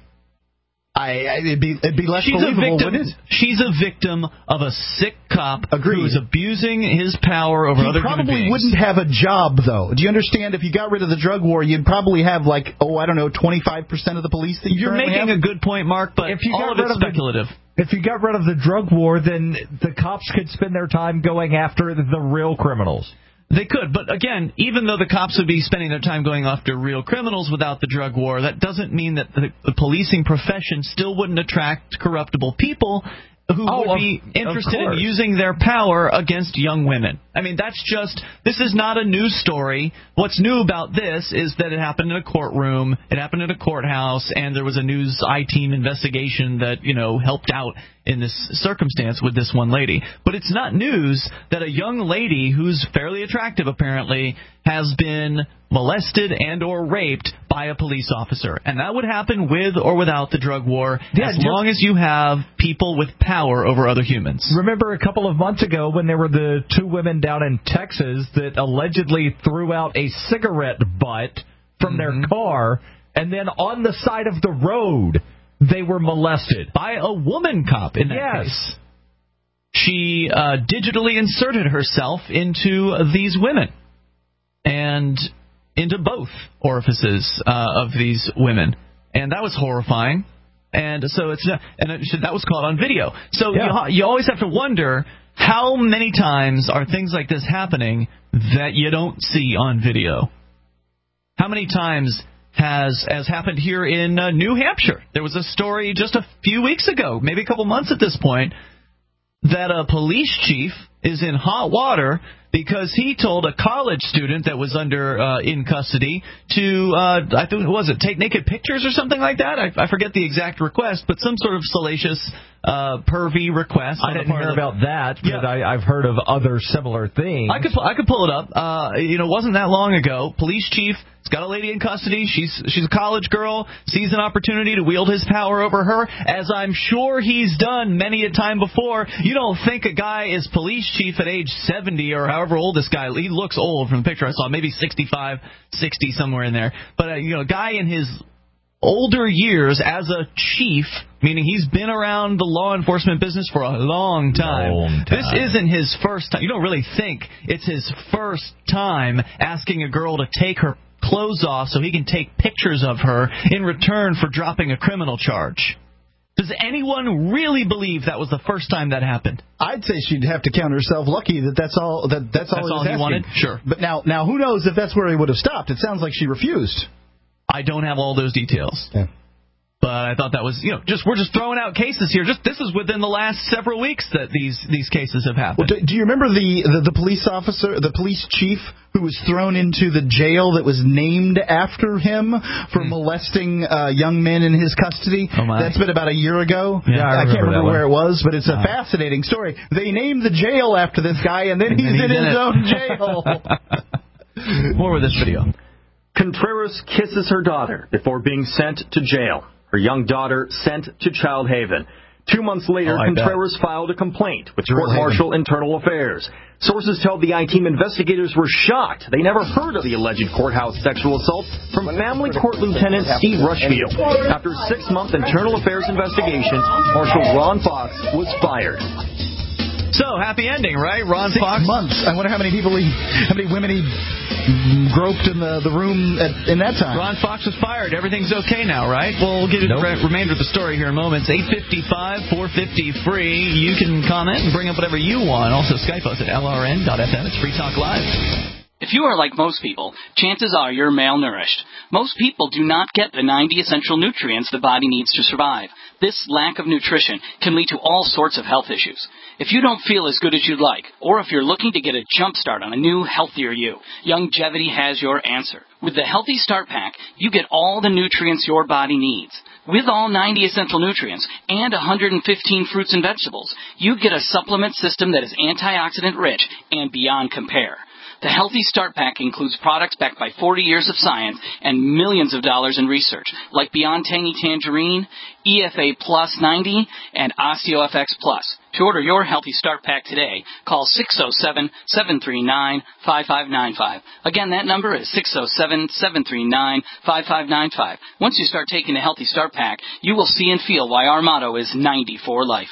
Speaker 3: I, I it'd be it'd be less
Speaker 1: she's
Speaker 3: believable,
Speaker 1: a victim,
Speaker 3: wouldn't it?
Speaker 1: She's a victim of a sick cop
Speaker 3: Agreed.
Speaker 1: who is abusing his power over
Speaker 3: he
Speaker 1: other human
Speaker 3: probably
Speaker 1: beings.
Speaker 3: wouldn't have a job, though. Do you understand? If you got rid of the drug war, you'd probably have, like, oh, I don't know, twenty-five percent of the police that you
Speaker 1: You're making
Speaker 3: have.
Speaker 1: a good point, Mark, but
Speaker 2: if you
Speaker 1: all
Speaker 2: got
Speaker 1: of it's
Speaker 2: rid of the-
Speaker 1: speculative.
Speaker 2: If you got rid of the drug war, then the cops could spend their time going after the real criminals.
Speaker 1: They could, but again, even though the cops would be spending their time going after real criminals without the drug war, that doesn't mean that the, the policing profession still wouldn't attract corruptible people who
Speaker 2: oh,
Speaker 1: would
Speaker 2: of,
Speaker 1: be interested in
Speaker 2: course.
Speaker 1: using their power against young women. I mean, that's just, this is not a news story. What's new about this is that it happened in a courtroom, it happened in a courthouse, and there was a news I-team investigation that, you know, helped out in this circumstance with this one lady. But it's not news that a young lady who's fairly attractive, apparently, has been molested and or raped by a police officer. And that would happen with or without the drug war,
Speaker 2: yeah,
Speaker 1: as
Speaker 2: just,
Speaker 1: long as you have people with power over other humans.
Speaker 2: Remember a couple of months ago when there were the two women down in Texas that allegedly threw out a cigarette butt from
Speaker 1: mm-hmm.
Speaker 2: their car, and then on the side of the road they were molested
Speaker 1: by a woman cop in that
Speaker 2: yes.
Speaker 1: case. She uh, digitally inserted herself into these women and into both orifices uh, of these women. And that was horrifying. And so it's not, and it should, that was caught on video. So
Speaker 2: Yeah.
Speaker 1: you, you always have to wonder how many times are things like this happening that you don't see on video. How many times has as happened here in uh, New Hampshire? There was a story just a few weeks ago, maybe a couple months at this point, that a police chief is in hot water because he told a college student that was under uh, in custody to, uh, I think, what was it, take naked pictures or something like that? I, I forget the exact request, but some sort of salacious, uh, pervy request.
Speaker 2: I didn't hear
Speaker 1: the,
Speaker 2: about that, but
Speaker 1: yeah.
Speaker 2: I, I've heard of other similar things.
Speaker 1: I could I could pull it up. Uh, you know, it wasn't that long ago. Police chief has got a lady in custody. She's she's a college girl. Sees an opportunity to wield his power over her, as I'm sure he's done many a time before. You don't think a guy is police chief at age seventy or however old this guy. He looks old from the picture I saw, maybe sixty-five, sixty, somewhere in there. But uh, you know, a guy in his older years as a chief, meaning he's been around the law enforcement business for a long time.
Speaker 2: Long time.
Speaker 1: This isn't his first time. You don't really think it's his first time asking a girl to take her clothes off so he can take pictures of her in return for dropping a criminal charge. Does anyone really believe that was the first time that happened?
Speaker 3: I'd say she'd have to count herself lucky that that's all that that's,
Speaker 1: That's
Speaker 3: all he,
Speaker 1: all
Speaker 3: was
Speaker 1: he
Speaker 3: asking.
Speaker 1: wanted? Sure.
Speaker 3: But now, now who knows if that's where he would have stopped? It sounds like she refused.
Speaker 1: I don't have all those details.
Speaker 3: Yeah.
Speaker 1: But I thought that was, you know, just we're just throwing out cases here. Just this is within the last several weeks that these these cases have happened.
Speaker 3: Well, do, do you remember the, the the police officer, the police chief who was thrown into the jail that was named after him for hmm. molesting uh, young men in his custody?
Speaker 1: Oh my.
Speaker 3: That's been about a year ago.
Speaker 1: Yeah,
Speaker 3: I,
Speaker 1: I,
Speaker 3: I can't remember where it was, but it's a
Speaker 1: uh,
Speaker 3: fascinating story. They named the jail after this guy, and then
Speaker 1: and
Speaker 3: he's
Speaker 1: then
Speaker 3: in
Speaker 1: he's
Speaker 3: his
Speaker 1: in
Speaker 3: own jail.
Speaker 1: More with this video.
Speaker 5: Contreras kisses her daughter before being sent to jail. Her young daughter sent to Child Haven. Two months later,
Speaker 2: oh,
Speaker 5: Contreras
Speaker 2: bet.
Speaker 5: filed a complaint with Court-Martial Internal Affairs. Sources tell the I-Team investigators were shocked. They never heard of the alleged courthouse sexual assault from Family Court Lieutenant Steve Rushfield. After a six-month Internal Affairs investigation, Marshal Ron Fox was fired.
Speaker 1: So, happy ending, right? Ron
Speaker 3: Six
Speaker 1: Fox?
Speaker 3: months. I wonder how many people he, how many women he groped in the, the room at, in that time.
Speaker 1: Ron Fox was fired. Everything's okay now, right? Well, we'll get nope. the re- remainder of the story here in moments. eight fifty-five, four fifty, free. You can comment and bring up whatever you want. Also, Skype us at L R N dot F M. It's Free Talk Live.
Speaker 20: If you are like most people, chances are you're malnourished. Most people do not get the ninety essential nutrients the body needs to survive. This lack of nutrition can lead to all sorts of health issues. If you don't feel as good as you'd like, or if you're looking to get a jump start on a new, healthier you, Youngevity has your answer. With the Healthy Start Pack, you get all the nutrients your body needs. With all ninety essential nutrients and one hundred fifteen fruits and vegetables, you get a supplement system that is antioxidant rich and beyond compare. The Healthy Start Pack includes products backed by forty years of science and millions of dollars in research, like Beyond Tangy Tangerine, E F A Plus ninety, and OsteoFX Plus. To order your Healthy Start Pack today, call six oh seven, seven three nine, five five nine five. Again, that number is six oh seven, seven three nine, five five nine five. Once you start taking the Healthy Start Pack, you will see and feel why our motto is ninety for life.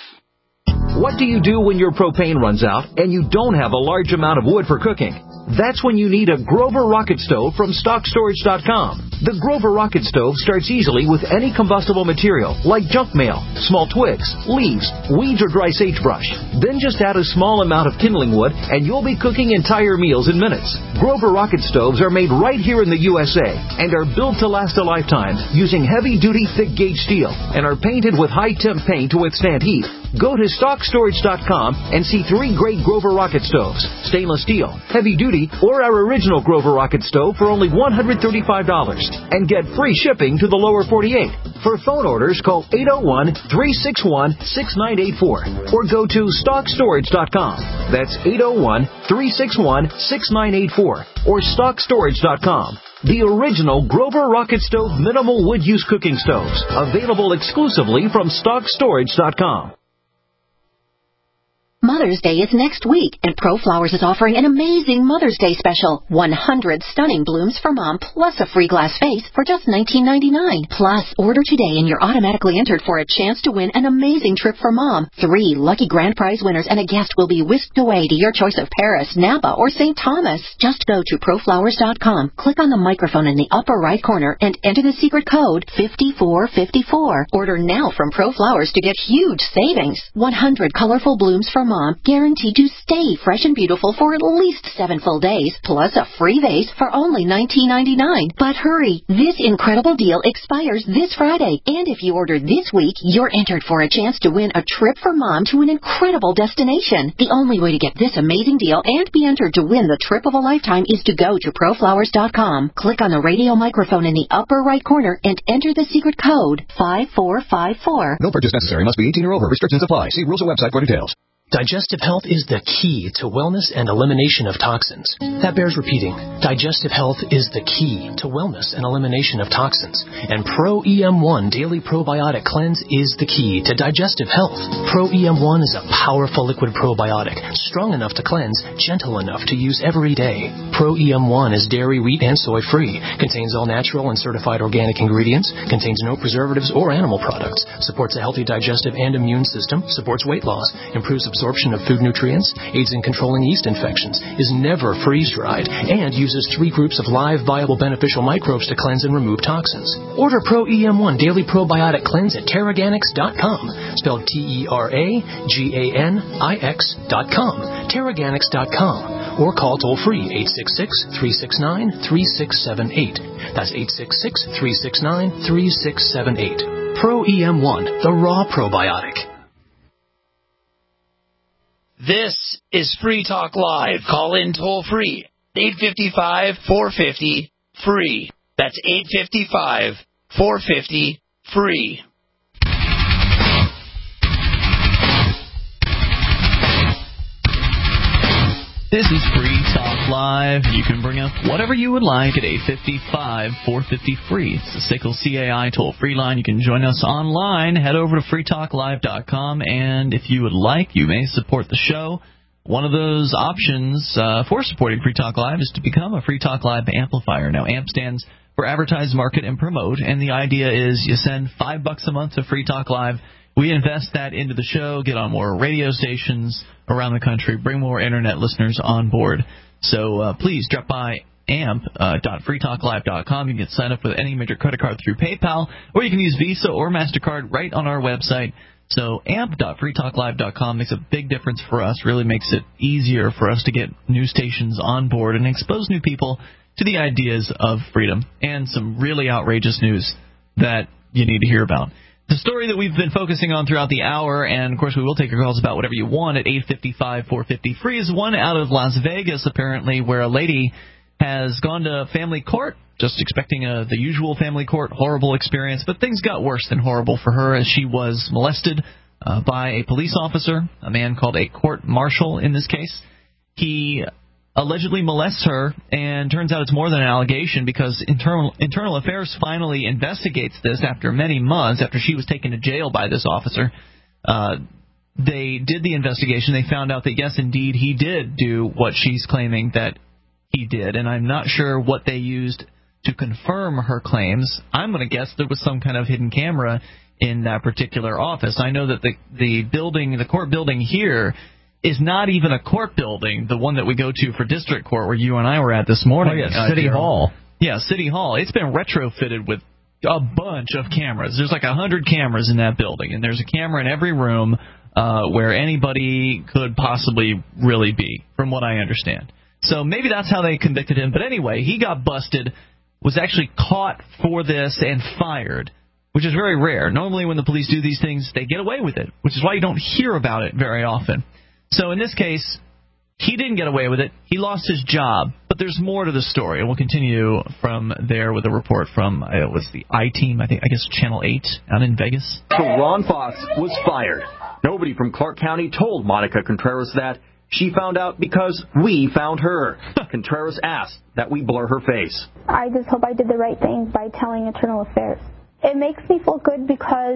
Speaker 21: What do you do when your propane runs out and you don't have a large amount of wood for cooking? That's when you need a Grover Rocket Stove from stock storage dot com. The Grover Rocket Stove starts easily with any combustible material, like junk mail, small twigs, leaves, weeds, or dry sagebrush. Then just add a small amount of kindling wood, and you'll be cooking entire meals in minutes. Grover Rocket Stoves are made right here in the U S A and are built to last a lifetime using heavy-duty, thick-gauge steel and are painted with high-temp paint to withstand heat. Go to stock storage dot com and see three great Grover Rocket Stoves, stainless steel, heavy-duty, or our original Grover Rocket Stove for only one hundred thirty-five dollars and get free shipping to the lower forty-eight. For phone orders, call eight oh one, three six one, six nine eight four or go to stock storage dot com. That's eight oh one, three six one, six nine eight four or stock storage dot com. The original Grover Rocket Stove minimal wood use cooking stoves, available exclusively from stock storage dot com.
Speaker 4: Mother's Day is next week, and ProFlowers is offering an amazing Mother's Day special. one hundred stunning blooms for Mom, plus a free glass vase for just nineteen ninety-nine. Plus, order today and you're automatically entered for a chance to win an amazing trip for Mom. Three lucky grand prize winners and a guest will be whisked away to your choice of Paris, Napa, or Saint Thomas. Just go to proflowers dot com, click on the microphone in the upper right corner, and enter the secret code fifty-four fifty-four. Order now from ProFlowers to get huge savings. one hundred colorful blooms for Mom, guaranteed to stay fresh and beautiful for at least seven full days, plus a free vase for only nineteen ninety-nine. But hurry, this incredible deal expires this Friday, and if you order this week, you're entered for a chance to win a trip for Mom to an incredible destination. The only way to get this amazing deal and be entered to win the trip of a lifetime is to go to proflowers dot com, click on the radio microphone in the upper right corner, and enter the secret code five four five four.
Speaker 22: No purchase necessary. Must be eighteen or over. Restrictions apply. See rules or website for details.
Speaker 23: Digestive health is the key to wellness and elimination of toxins. That bears repeating. Digestive health is the key to wellness and elimination of toxins. And Pro E M one Daily Probiotic Cleanse is the key to digestive health. Pro E M one is a powerful liquid probiotic, strong enough to cleanse, gentle enough to use every day. Pro E M one is dairy, wheat, and soy free, contains all natural and certified organic ingredients, contains no preservatives or animal products, supports a healthy digestive and immune system, supports weight loss, improves absorption of food nutrients, aids in controlling yeast infections, is never freeze-dried, and uses three groups of live, viable, beneficial microbes to cleanse and remove toxins. Order Pro E M one Daily Probiotic Cleanse at Terraganics dot com, spelled T E R A G A N I X dot com, Terraganics dot com, or call toll-free eight six six, three six nine, three six seven eight. That's eight six six, three six nine, three six seven eight. Pro E M one, the raw probiotic.
Speaker 14: This is Free Talk Live. Call in toll free. eight five five, four five zero, free. That's eight five five, four five zero, free.
Speaker 1: This is Free Talk Live. You can bring up whatever you would like at eight five five, four five zero, free. It's the S I C L C A I toll-free line. You can join us online. Head over to free talk live dot com, and if you would like, you may support the show. One of those options uh, for supporting Free Talk Live is to become a Free Talk Live amplifier. Now, AMP stands for Advertise, Market, and Promote, and the idea is you send five bucks a month to Free Talk Live. We invest that into the show, get on more radio stations around the country, bring more Internet listeners on board. So uh, please drop by amp dot free talk live dot com. You can sign up with any major credit card through PayPal, or you can use Visa or MasterCard right on our website. So amp dot free talk live dot com makes a big difference for us, really makes it easier for us to get new stations on board and expose new people to the ideas of freedom and some really outrageous news that you need to hear about. The story that we've been focusing on throughout the hour, and of course we will take your calls about whatever you want at eight five five, four five zero, free, is one out of Las Vegas, apparently, where a lady has gone to family court, just expecting a, the usual family court, horrible experience, but things got worse than horrible for her as she was molested uh, by a police officer, a man called a court marshal in this case. He allegedly molests her, and turns out it's more than an allegation because internal internal affairs finally investigates this after many months, after she was taken to jail by this officer. Uh, they did the investigation. They found out that, yes, indeed, he did do what she's claiming that he did, and I'm not sure what they used to confirm her claims. I'm going to guess there was some kind of hidden camera in that particular office. I know that the the building, the court building here, is not even a court building, the one that we go to for district court where you and I were at this morning.
Speaker 2: Oh, yeah,
Speaker 1: uh,
Speaker 2: City Hall.
Speaker 1: Yeah, City Hall. It's been retrofitted with a bunch of cameras. There's like a hundred cameras in that building, and there's a camera in every room uh, where anybody could possibly really be, from what I understand. So maybe that's how they convicted him. But anyway, he got busted, was actually caught for this and fired, which is very rare. Normally when the police do these things, they get away with it, which is why you don't hear about it very often. So in this case, he didn't get away with it. He lost his job. But there's more to the story, and we'll continue from there with a report from, uh, it was the I-Team, I think, I guess Channel eight out in Vegas.
Speaker 5: So Ron Fox was fired. Nobody from Clark County told Monica Contreras that. She found out because we found her. Contreras asked that we blur her face.
Speaker 6: I just hope I did the right thing by telling Internal Affairs. It makes me feel good because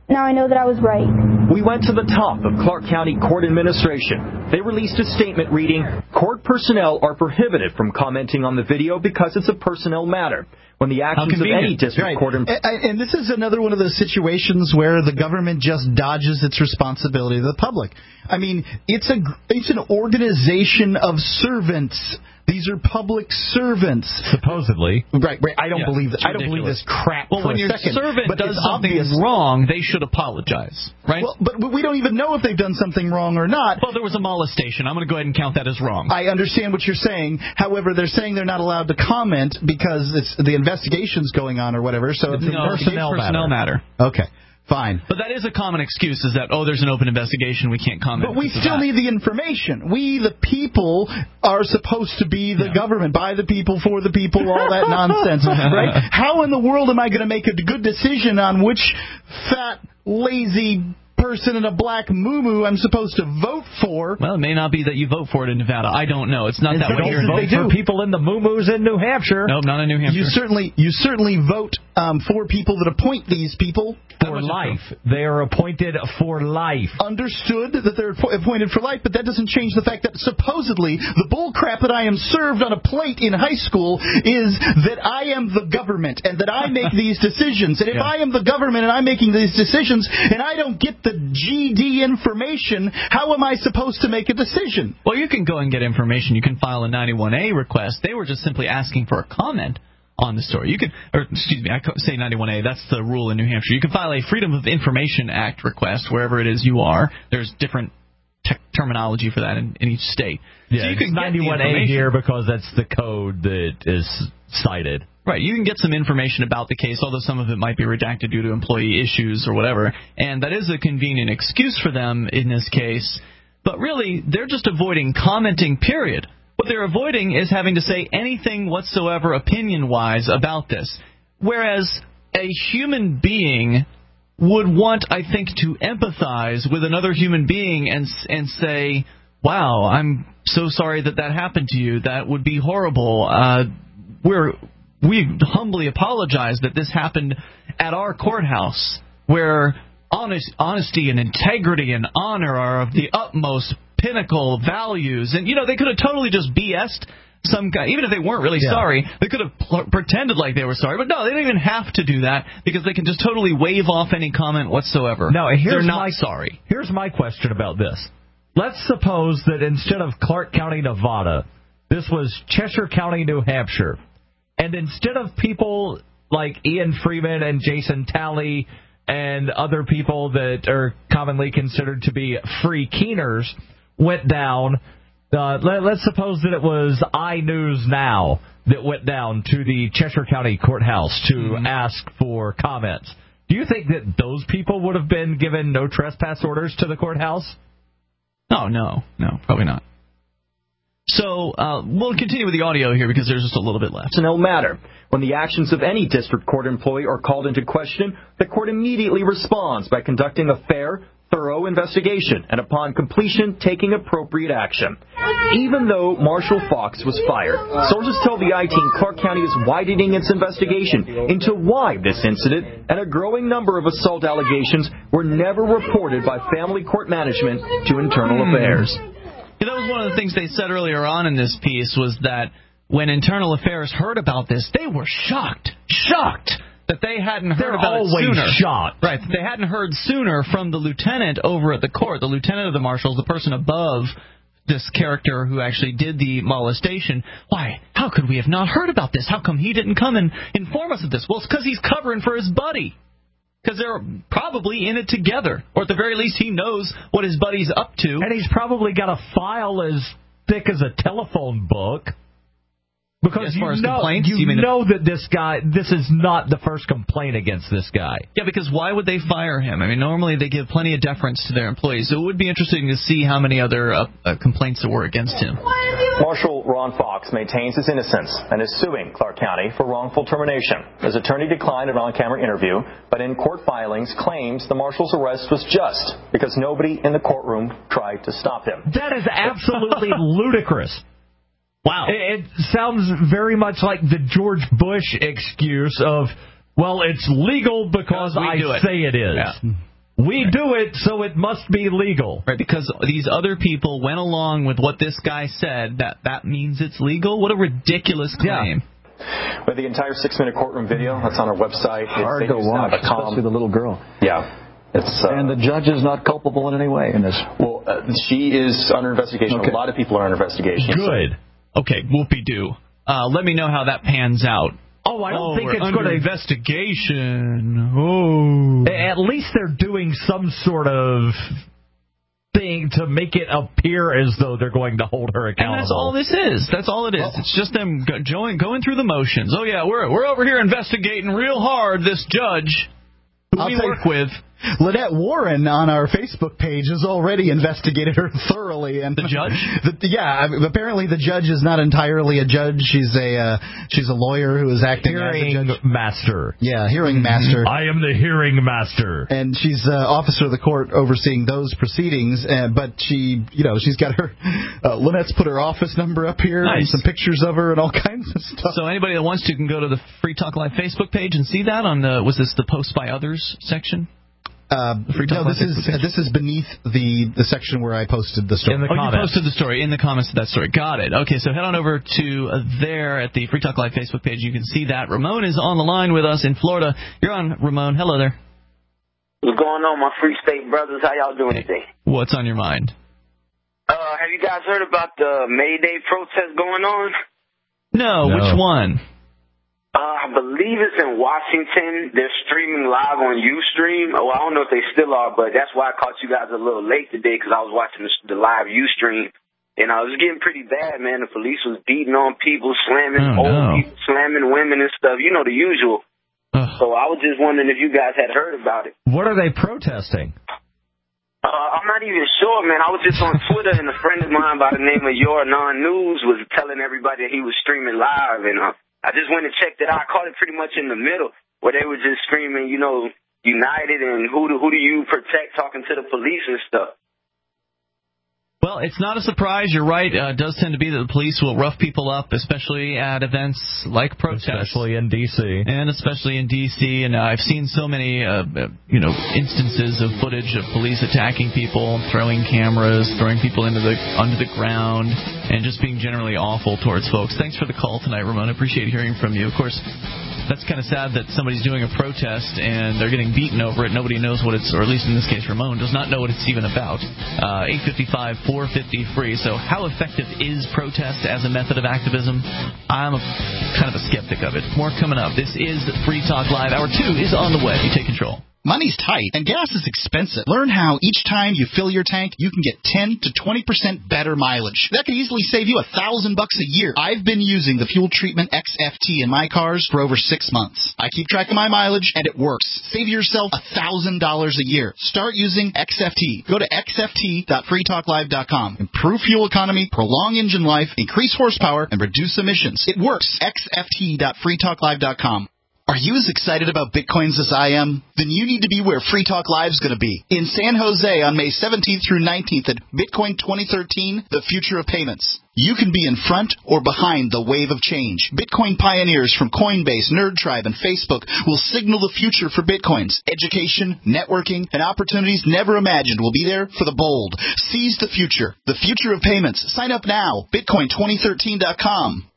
Speaker 6: Now I know that I was right.
Speaker 5: We went to the top of Clark County Court Administration. They released a statement reading, "Court personnel are prohibited from commenting on the video because it's a personnel matter. When the actions of any district
Speaker 3: right.
Speaker 5: court... Em-
Speaker 3: and, and this is another one of those situations where the government just dodges its responsibility to the public. I mean, it's a it's an organization of servants. These are public servants.
Speaker 2: Supposedly.
Speaker 3: Right, right. I don't
Speaker 1: Yeah,
Speaker 3: believe that. I don't believe
Speaker 1: ridiculous.
Speaker 3: this crap
Speaker 1: Well,
Speaker 3: for
Speaker 1: when
Speaker 3: a
Speaker 1: your
Speaker 3: second.
Speaker 1: servant
Speaker 3: but
Speaker 1: does
Speaker 3: it's
Speaker 1: something
Speaker 3: obvious.
Speaker 1: wrong, they should apologize, right?
Speaker 3: Well, but we don't even know if they've done something wrong or not.
Speaker 1: Well, there was a molestation. I'm going to go ahead and count that as wrong.
Speaker 3: I understand what you're saying. However, they're saying they're not allowed to comment because it's the investigation's going on or whatever. So it's
Speaker 1: no,
Speaker 3: a personnel,
Speaker 1: personnel matter.
Speaker 3: matter. Okay. Fine.
Speaker 1: But that is a common excuse, is that, oh, there's an open investigation, we can't comment.
Speaker 3: But we
Speaker 1: because of
Speaker 3: still
Speaker 1: that.
Speaker 3: need the information. We, the people, are supposed to be the yeah. government, by the people, for the people, all that nonsense, right? How in the world am I going to make a good decision on which fat, lazy person in a black muumuu I'm supposed to vote for?
Speaker 1: Well, it may not be that you vote for it in Nevada. I don't know. It's not
Speaker 3: in
Speaker 1: that way.
Speaker 3: You
Speaker 2: vote for people in the muumuus in New Hampshire.
Speaker 1: Nope, not in New Hampshire.
Speaker 3: You certainly, you certainly vote um, for people that appoint these people.
Speaker 2: For life. They are appointed for life.
Speaker 3: Understood that they're appointed for life, but that doesn't change the fact that supposedly the bull crap that I am served on a plate in high school is that I am the government and that I make these decisions. And if yeah. I am the government and I'm making these decisions and I don't get the G D information, how am I supposed to make a decision?
Speaker 1: Well, you can go and get information. You can file a ninety-one A request. They were just simply asking for a comment on the story. You can, or excuse me, I say ninety-one A. That's the rule in New Hampshire. You can file a Freedom of Information Act request wherever it is you are. There's different te- terminology for that in, in each state.
Speaker 2: Yeah,
Speaker 1: so you can
Speaker 2: ninety-one A here because that's the code that is cited.
Speaker 1: Right, you can get some information about the case, although some of it might be redacted due to employee issues or whatever, and that is a convenient excuse for them in this case. But really, they're just avoiding commenting, period. What they're avoiding is having to say anything whatsoever opinion-wise about this. Whereas a human being would want, I think, to empathize with another human being and and say, wow, I'm so sorry that that happened to you. That would be horrible. Uh, we're, we humbly apologize that this happened at our courthouse, where honest, honesty and integrity and honor are of the utmost pinnacle values. And, you know, they could have totally just B S'd some guy. Even if they weren't really yeah. sorry, they could have pl- pretended like they were sorry. But no, they don't even have to do that because they can just totally wave off any comment whatsoever.
Speaker 2: Now, here's
Speaker 1: They're not
Speaker 2: my,
Speaker 1: sorry.
Speaker 2: Here's my question about this. Let's suppose that instead of Clark County, Nevada, this was Cheshire County, New Hampshire. And instead of people like Ian Freeman and Jason Talley and other people that are commonly considered to be free keeners went down, uh, let, let's suppose that it was iNews Now that went down to the Cheshire County Courthouse to mm-hmm. ask for comments. Do you think that those people would have been given no trespass orders to the courthouse?
Speaker 1: Oh, no. No, probably not. So uh, we'll continue with the audio here because there's just a little bit left.
Speaker 5: Personnel matter. When the actions of any district court employee are called into question, the court immediately responds by conducting a fair, thorough investigation and upon completion taking appropriate action. Even though Marshall Fox was fired, sources tell the I team Clark County is widening its investigation into why this incident and a growing number of assault allegations were never reported by family court management to Internal
Speaker 1: Hmm.
Speaker 5: Affairs.
Speaker 1: Yeah, that was one of the things they said earlier on in this piece was that when Internal Affairs heard about this, they were shocked, shocked that they hadn't heard
Speaker 2: They're
Speaker 1: about it
Speaker 2: always
Speaker 1: sooner.
Speaker 2: shocked.
Speaker 1: Right, that they hadn't heard sooner from the lieutenant over at the court, the lieutenant of the marshals, the person above this character who actually did the molestation. Why, how could we have not heard about this? How come he didn't come and inform us of this? Well, it's because he's covering for his buddy. Because they're probably in it together. Or at the very least, he knows what his buddy's up to.
Speaker 2: And he's probably got a file as thick as a telephone book. Because
Speaker 1: as
Speaker 2: you,
Speaker 1: far as
Speaker 2: know,
Speaker 1: complaints,
Speaker 2: you,
Speaker 1: you mean
Speaker 2: know that this guy, this is not the first complaint against this guy.
Speaker 1: Yeah, because why would they fire him? I mean, normally they give plenty of deference to their employees. So it would be interesting to see how many other uh, uh, complaints there were against him.
Speaker 5: Marshal Ron Fox maintains his innocence and is suing Clark County for wrongful termination. His attorney declined an on-camera interview, but in court filings claims the marshal's arrest was just because nobody in the courtroom tried to stop him.
Speaker 2: That is absolutely ludicrous.
Speaker 1: Wow.
Speaker 2: It, it sounds very much like the George Bush excuse of, well, it's legal because I
Speaker 1: it.
Speaker 2: say it is.
Speaker 1: Yeah.
Speaker 2: We do it, so it must be legal.
Speaker 1: Right, because these other people went along with what this guy said, that that means it's legal? What a ridiculous claim.
Speaker 5: Yeah. But the entire six-minute courtroom video, that's on our website.
Speaker 8: Hard to watch, especially the little girl.
Speaker 5: Yeah. It's, uh,
Speaker 8: and the judge is not culpable in any way in this.
Speaker 5: Well, uh, she is under investigation. Okay. A lot of people are under investigation.
Speaker 1: Good. So. Okay, whoopee-doo. Uh, let me know how that pans out.
Speaker 2: Oh, I don't
Speaker 1: oh,
Speaker 2: think it's
Speaker 1: under
Speaker 2: going to
Speaker 1: investigation. Oh,
Speaker 2: at least they're doing some sort of thing to make it appear as though they're going to hold her accountable.
Speaker 1: And that's all this is. That's all it is. It's just them going going through the motions. Oh yeah, we're we're over here investigating real hard this judge who
Speaker 3: I'll
Speaker 1: we work with.
Speaker 3: Lynette Warren on our Facebook page has already investigated her thoroughly, and
Speaker 1: the judge.
Speaker 3: The, yeah, I mean, apparently the judge is not entirely a judge. She's a uh, she's a lawyer who is acting
Speaker 2: hearing
Speaker 3: as a judge.
Speaker 2: master.
Speaker 3: Yeah, hearing master.
Speaker 2: I am the hearing master,
Speaker 3: and she's uh, officer of the court overseeing those proceedings. Uh, but she, you know, she's got her. Uh, Lynette's put her office number up here
Speaker 1: nice.
Speaker 3: and some pictures of her and all kinds of stuff.
Speaker 1: So anybody that wants to can go to the Free Talk Live Facebook page and see that on the was this the Post by Others section.
Speaker 3: Uh, no, this is uh, this is beneath the, the section where I posted the story.
Speaker 1: In the oh, comments. You posted the story in the comments of that story. Got it. Okay, so head on over to uh, there at the Free Talk Live Facebook page. You can see that. Ramon is on the line with us in Florida. You're on, Ramon. Hello there.
Speaker 9: What's going on, my Free State brothers? How y'all doing today?
Speaker 1: What's on your mind?
Speaker 9: Uh, have you guys heard about the May Day protest going on?
Speaker 1: No, no. Which one?
Speaker 9: Uh, I believe it's in Washington. They're streaming live on Ustream. Well, I don't know if they still are, but that's why I caught you guys a little late today because I was watching the, the live Ustream. And I was getting pretty bad, man. The police was beating on people, slamming
Speaker 1: oh,
Speaker 9: old
Speaker 1: no.
Speaker 9: people, slamming women and stuff. You know, the usual.
Speaker 1: Ugh.
Speaker 9: So I was just wondering if you guys had heard about it.
Speaker 2: What are they protesting?
Speaker 9: Uh, I'm not even sure, man. I was just on Twitter, and a friend of mine by the name of Your Non News was telling everybody that he was streaming live, and uh, I just went and checked it out. I caught it pretty much in the middle, where they were just screaming, you know, united and who do, who do you protect, talking to the police and stuff.
Speaker 1: Well, it's not a surprise. You're right. Uh, it does tend to be that the police will rough people up, especially at events like protests.
Speaker 2: Especially in D C
Speaker 1: And especially in D C And uh, I've seen so many, uh, you know, instances of footage of police attacking people, throwing cameras, throwing people into the under the ground, and just being generally awful towards folks. Thanks for the call tonight, Ramon. I appreciate hearing from you. Of course, that's kind of sad that somebody's doing a protest and they're getting beaten over it. Nobody knows what it's, or at least in this case, Ramon does not know what it's even about. Uh, eight five five, four fifty, free. So how effective is protest as a method of activism? I'm a, kind of a skeptic of it. More coming up. This is Free Talk Live. Hour two is on the way. You take control.
Speaker 11: Money's tight, and gas is expensive. Learn how each time you fill your tank, you can get ten to twenty percent better mileage. That could easily save you a thousand bucks a year. I've been using the Fuel Treatment X F T in my cars for over six months. I keep track of my mileage, and it works. Save yourself a thousand dollars a year. Start using X F T. Go to x f t dot free talk live dot com. Improve fuel economy, prolong engine life, increase horsepower, and reduce emissions. It works. x f t dot free talk live dot com. Are you as excited about Bitcoins as I am? Then you need to be where Free Talk Live is going to be. In San Jose on May seventeenth through nineteenth at Bitcoin twenty thirteen, the future of payments. You can be in front or behind the wave of change. Bitcoin pioneers from Coinbase, NerdTribe, and Facebook will signal the future for Bitcoins. Education, networking, and opportunities never imagined will be there for the bold. Seize the future. The future of payments. Sign up now. Bitcoin twenty thirteen dot com.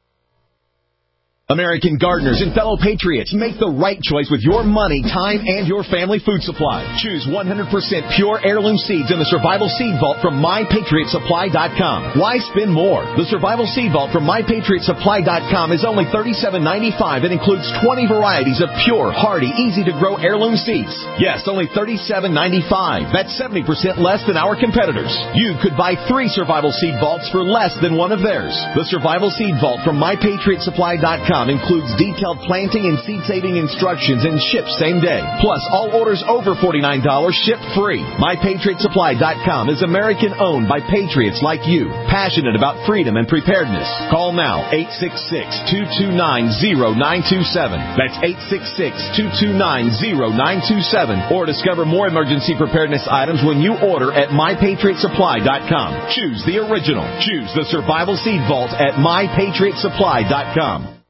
Speaker 24: American gardeners and fellow patriots, make the right choice with your money, time, and your family food supply. Choose one hundred percent pure heirloom seeds in the Survival Seed Vault from my patriot supply dot com. Why spend more? The Survival Seed Vault from my patriot supply dot com is only thirty-seven ninety-five and includes twenty varieties of pure, hardy, easy-to-grow heirloom seeds. Yes, only thirty-seven ninety-five. That's seventy percent less than our competitors. You could buy three Survival Seed Vaults for less than one of theirs. The Survival Seed Vault from my patriot supply dot com includes detailed planting and seed-saving instructions and ships same day. Plus, all orders over forty-nine dollars ship free. my patriot supply dot com is American-owned by patriots like you, passionate about freedom and preparedness. Call now, eight six six, two two nine, zero nine two seven. That's eight six six, two two nine, zero nine two seven. Or discover more emergency preparedness items when you order at my patriot supply dot com. Choose the original. Choose the Survival Seed Vault at my patriot supply dot com.